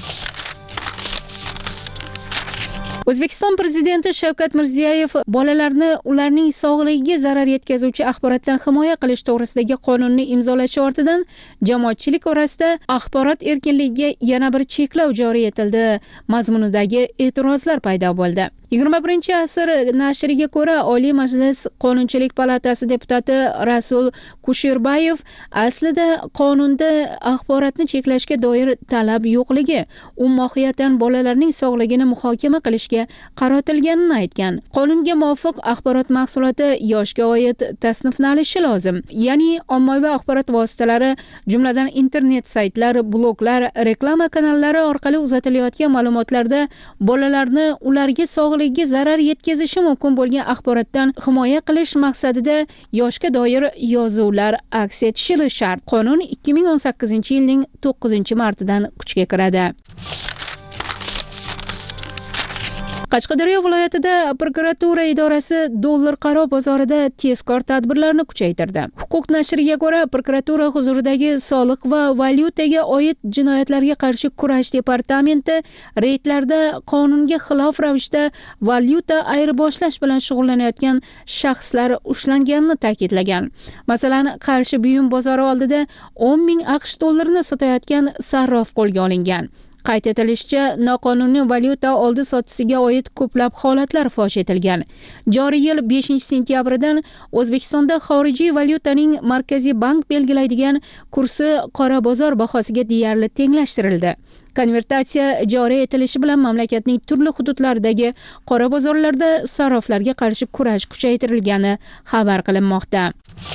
O'zbekiston prezidenti Shavkat Mirziyoyev bolalarni ularning sog'ligiga zarar yetkazuvchi axborotdan himoya qilish to'g'risidagi qonunni imzolashi ortidan jamoatchilik orasida axborot erkinligiga yana bir cheklov joriy etildi mazmunidagi e'tirozlar paydo bo'ldi. yigirma birinchi asr nashriga ko'ra Oliy Majlis Qonunchilik palatasi deputati Rasul Kusherbayev aslida qonunda axborotni cheklashga doir talab yo'qligi, u mohiyatan bolalarning sog'ligini muhokama qilishga qaratilganini aytgan. Qonunga muvofiq axborot mahsuloti yoshga oid tasnifni olishi lozim. Ya'ni ommaviy axborot vositalari, jumladan internet saytlar, bloglar, reklama kanallari orqali uzatilayotgan ma'lumotlarda bolalarni ularga sog'lig zarar yetkazishi mumkin bo'lgan axborotdan himoya qilish maqsadida yoshga doir yozuvlar aks etishi shart. Qonun ikki ming o'n sakkizinchi yilning to'qqizinchi martidan kuchga kiradi. Qashqadaryo viloyatida prokuratura idorasi dollar qaro bozorida tezkor tadbirlarni kuchaytirdi. Huquq nashriga ko'ra, prokuratura huzuridagi soliq va valyutaga oid jinoyatlarga qarshi kurash departamenti reydlarda qonunga xilof ravishda valyuta ayirboshlash bilan shug'ullanayotgan shaxslar ushlanganini ta'kidlagan. Masalan, Qarshi buyum bozori oldida o'n ming AQSh dollarini sotayotgan sarrof qo'lga olingan. Qayd etilishicha, noqonuniy valyuta oldi sotisiga oid ko'plab holatlar fosh etilgan. Joriy yil beshinchi sentyabridan O'zbekistonda xorijiy valyutaning Markaziy bank belgilaydigan kursi qora bozor bahosiga deyarli tenglashtirildi. Konvertatsiya joriy etilishi bilan mamlakatning turli hududlaridagi qora bozorlarda sarroflarga qarshi kurash kuchaytirilgani xabar qilinmoqda.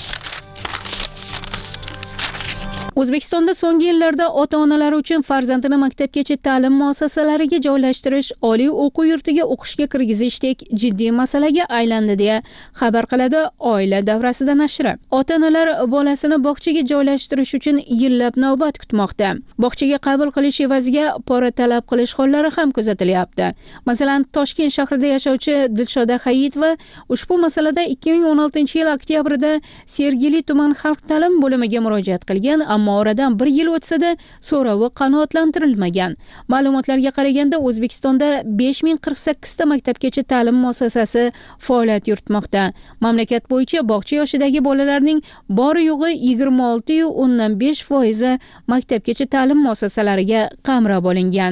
O'zbekistonda so'nggi yillarda ota-onalar uchun farzandini maktabgacha ta'lim muassasalariga joylashtirish oliy o'quv yurtiga o'qishga kirgizishdek jiddiy masalaga aylandi deya xabar qiladi Oila davrasida nashri. Ota-onalar bolasini bog'chaga joylashtirish uchun yillab navbat kutmoqda. Bog'chaga qabul qilish evaziga pora talab qilish hollari ham kuzatilyapti. Masalan, Toshkent shahrida yashovchi Dilshoda Hayitova ushbu masalada ikki ming o'n oltinchi yil oktyabrida Sergeli tuman xalq ta'lim bo'limiga murojaat qilgan, ammo oradan bir yil o'tsa-da so'rovi qanoatlantirilmagan. Ma'lumotlarga qaraganda O'zbekistonda besh ming qirq sakkiz ta maktabgacha ta'lim muassasasi faoliyat yuritmoqda. Mamlakat bo'yicha bog'cha yoshidagi bolalarning bori yo'g'i yigirma olti nuqta o'n besh foiz maktabgacha ta'lim muassasalariga qamrab olingan.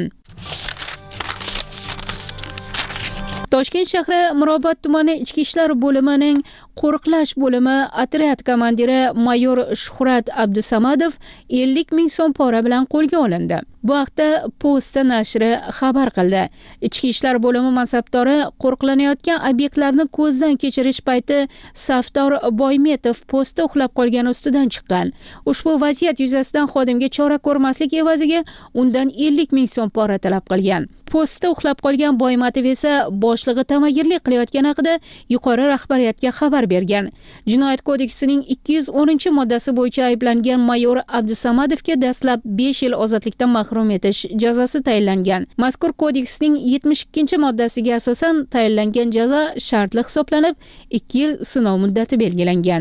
Toshkent shahri Mirobod tumani ichki ishlar bo'limining qo'riqlash bo'limi otryad komandiri mayor Shuhrat Abdusamadov ellik ming so'm pora bilan qo'lga olindi. Bu haqda Posta nashri xabar qildi. Ichki ishlar bo'limi mansabdori qo'riqlanayotgan obyektlarni ko'zdan kechirish payti Safdor Boymetov postda uxlab qolgani ustidan chiqqan. Ushbu vaziyat yuzasidan xodimga chora ko'rmaslik evaziga undan ellik ming so'm pora talab qilgan. Postda uxlab qolgan Boymatov esa boshlig'i tamagirlik qilayotgani haqida yuqori rahbariyatga xabar bergan. Jinoyat kodeksining ikki yuz o'ninchi moddasi bo'yicha ayblangan mayor Abdusamadovga dastlab besh yil ozodlikdan mahrum etish jazosi tayinlangan. Mazkur kodeksning yetmish ikkinchi moddasiga asosan tayinlangan jazo shartli hisoblanib, ikki yil sinov muddati belgilangan.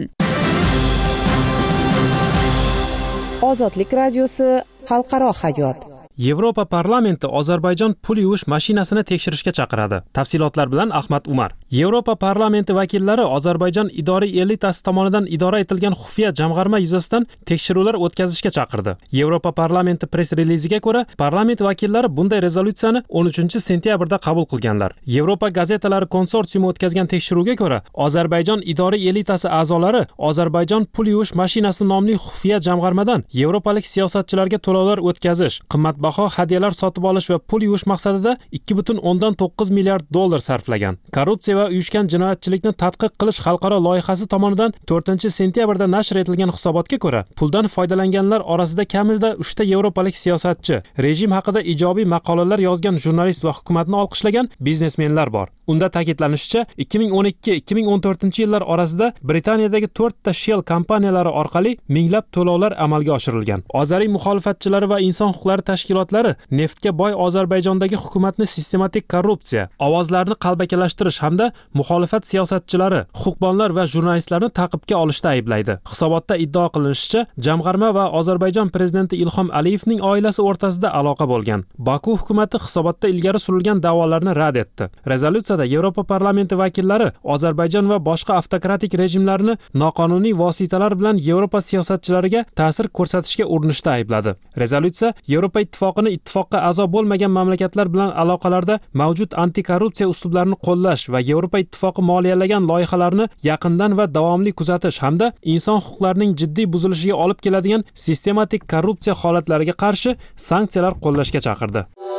Ozodlik radiosi, xalqaro hayot. Yevropa parlamenti Ozarbayjon pul yuvish mashinasini tekshirishga chaqiradi. Tafsilotlar bilan Ahmad Umar. Yevropa parlamenti vakillari Ozarbayjon idoriy elitasi tomonidan idora etilgan xufiya jamg'arma yuzasidan tekshiruvlar o'tkazishga chaqirdi. Yevropa parlamenti press-reliziga ko'ra, parlament vakillari bunday rezolyutsiyani o'n uchinchi sentyabrda qabul qilganlar. Yevropa gazetalari konsorsiumi o'tkazgan tekshiruvga ko'ra, Ozarbayjon idoriy elitasi a'zolari Ozarbayjon pul yuvish mashinasi nomli xufiya jamg'armadan yevropalik siyosatchilarga to'lovlar o'tkazish, qimmat baho hadyalar sotib olish va pul yuvish maqsadida ikki butun o'ndan to'qqiz milliard dollar sarflagan. Korrupsiya va va uyushgan jinoyatchilikni tadqiq qilish xalqaro loyihasi tomonidan to'rtinchi sentyabrda nashr etilgan hisobotga ko'ra, puldan foydalanganlar orasida kamida uchta yevropalik siyosatchi, rejim haqida ijobiy maqolalar yozgan jurnalist va hukumatni olqishlagan biznesmenlar bor. Unda ta'kidlanishicha, ikki ming o'n ikki ikki ming o'n to'rtinchi yillar orasida Britaniyadagi to'rtta Shell kompaniyalari orqali minglab to'lovlar amalga oshirilgan. Ozariy muxolifatchilari va inson huquqlari tashkilotlari neftga boy Ozarbayjondagi hukumatni sistematik korrupsiya, ovozlarni qalbakilashtirish hamda muxolifat siyosatchilari, huquqbonlar va jurnalistlarni ta'qibga olishda ayblaydi. Hisobotda iddao qilinishicha, jamg'arma va Ozarbayjon prezidenti Ilhom Aliyevning oilasi o'rtasida aloqa bo'lgan. Baku hukumatı hisobotda ilgari surilgan da'volarni rad etdi. Rezolyutsiyada Yevropa parlamenti vakillari Ozarbayjon va boshqa avtokratik rejimlarni noqonuniy vositalar bilan Yevropa siyosatchilariga ta'sir ko'rsatishga urinishda aybladi. Rezolyutsiya Yevropa ittifoqini ittifoqqa a'zo bo'lmagan mamlakatlar bilan aloqalarda mavjud antikorrupsiya uslublarini qo'llash va Yevropa ittifoqi moliyalagan loyihalarni yaqindan va davomli kuzatish hamda inson huquqlarining jiddiy buzilishiga olib keladigan sistematik korrupsiya holatlariga qarshi sanksiyalar qo'llashga chaqirdi.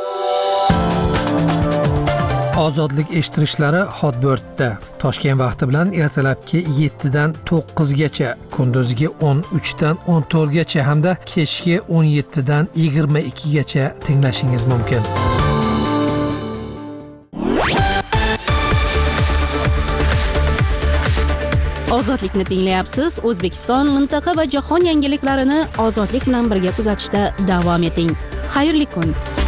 Ozodlik eshittirishlari Hotbird-da Toshkent vaqti bilan ertalabki yettidan to'qqizgacha, kunduziga o'n uchdan o'n to'rtgacha hamda kechki o'n yettidan yigirma ikkigacha tinglashingiz mumkin. Ozodlikni tinglayapsiz. O'zbekiston, mintaqa va jahon yangiliklarini ozodlik bilan birga kuzatishda davom eting. Xayrli kun.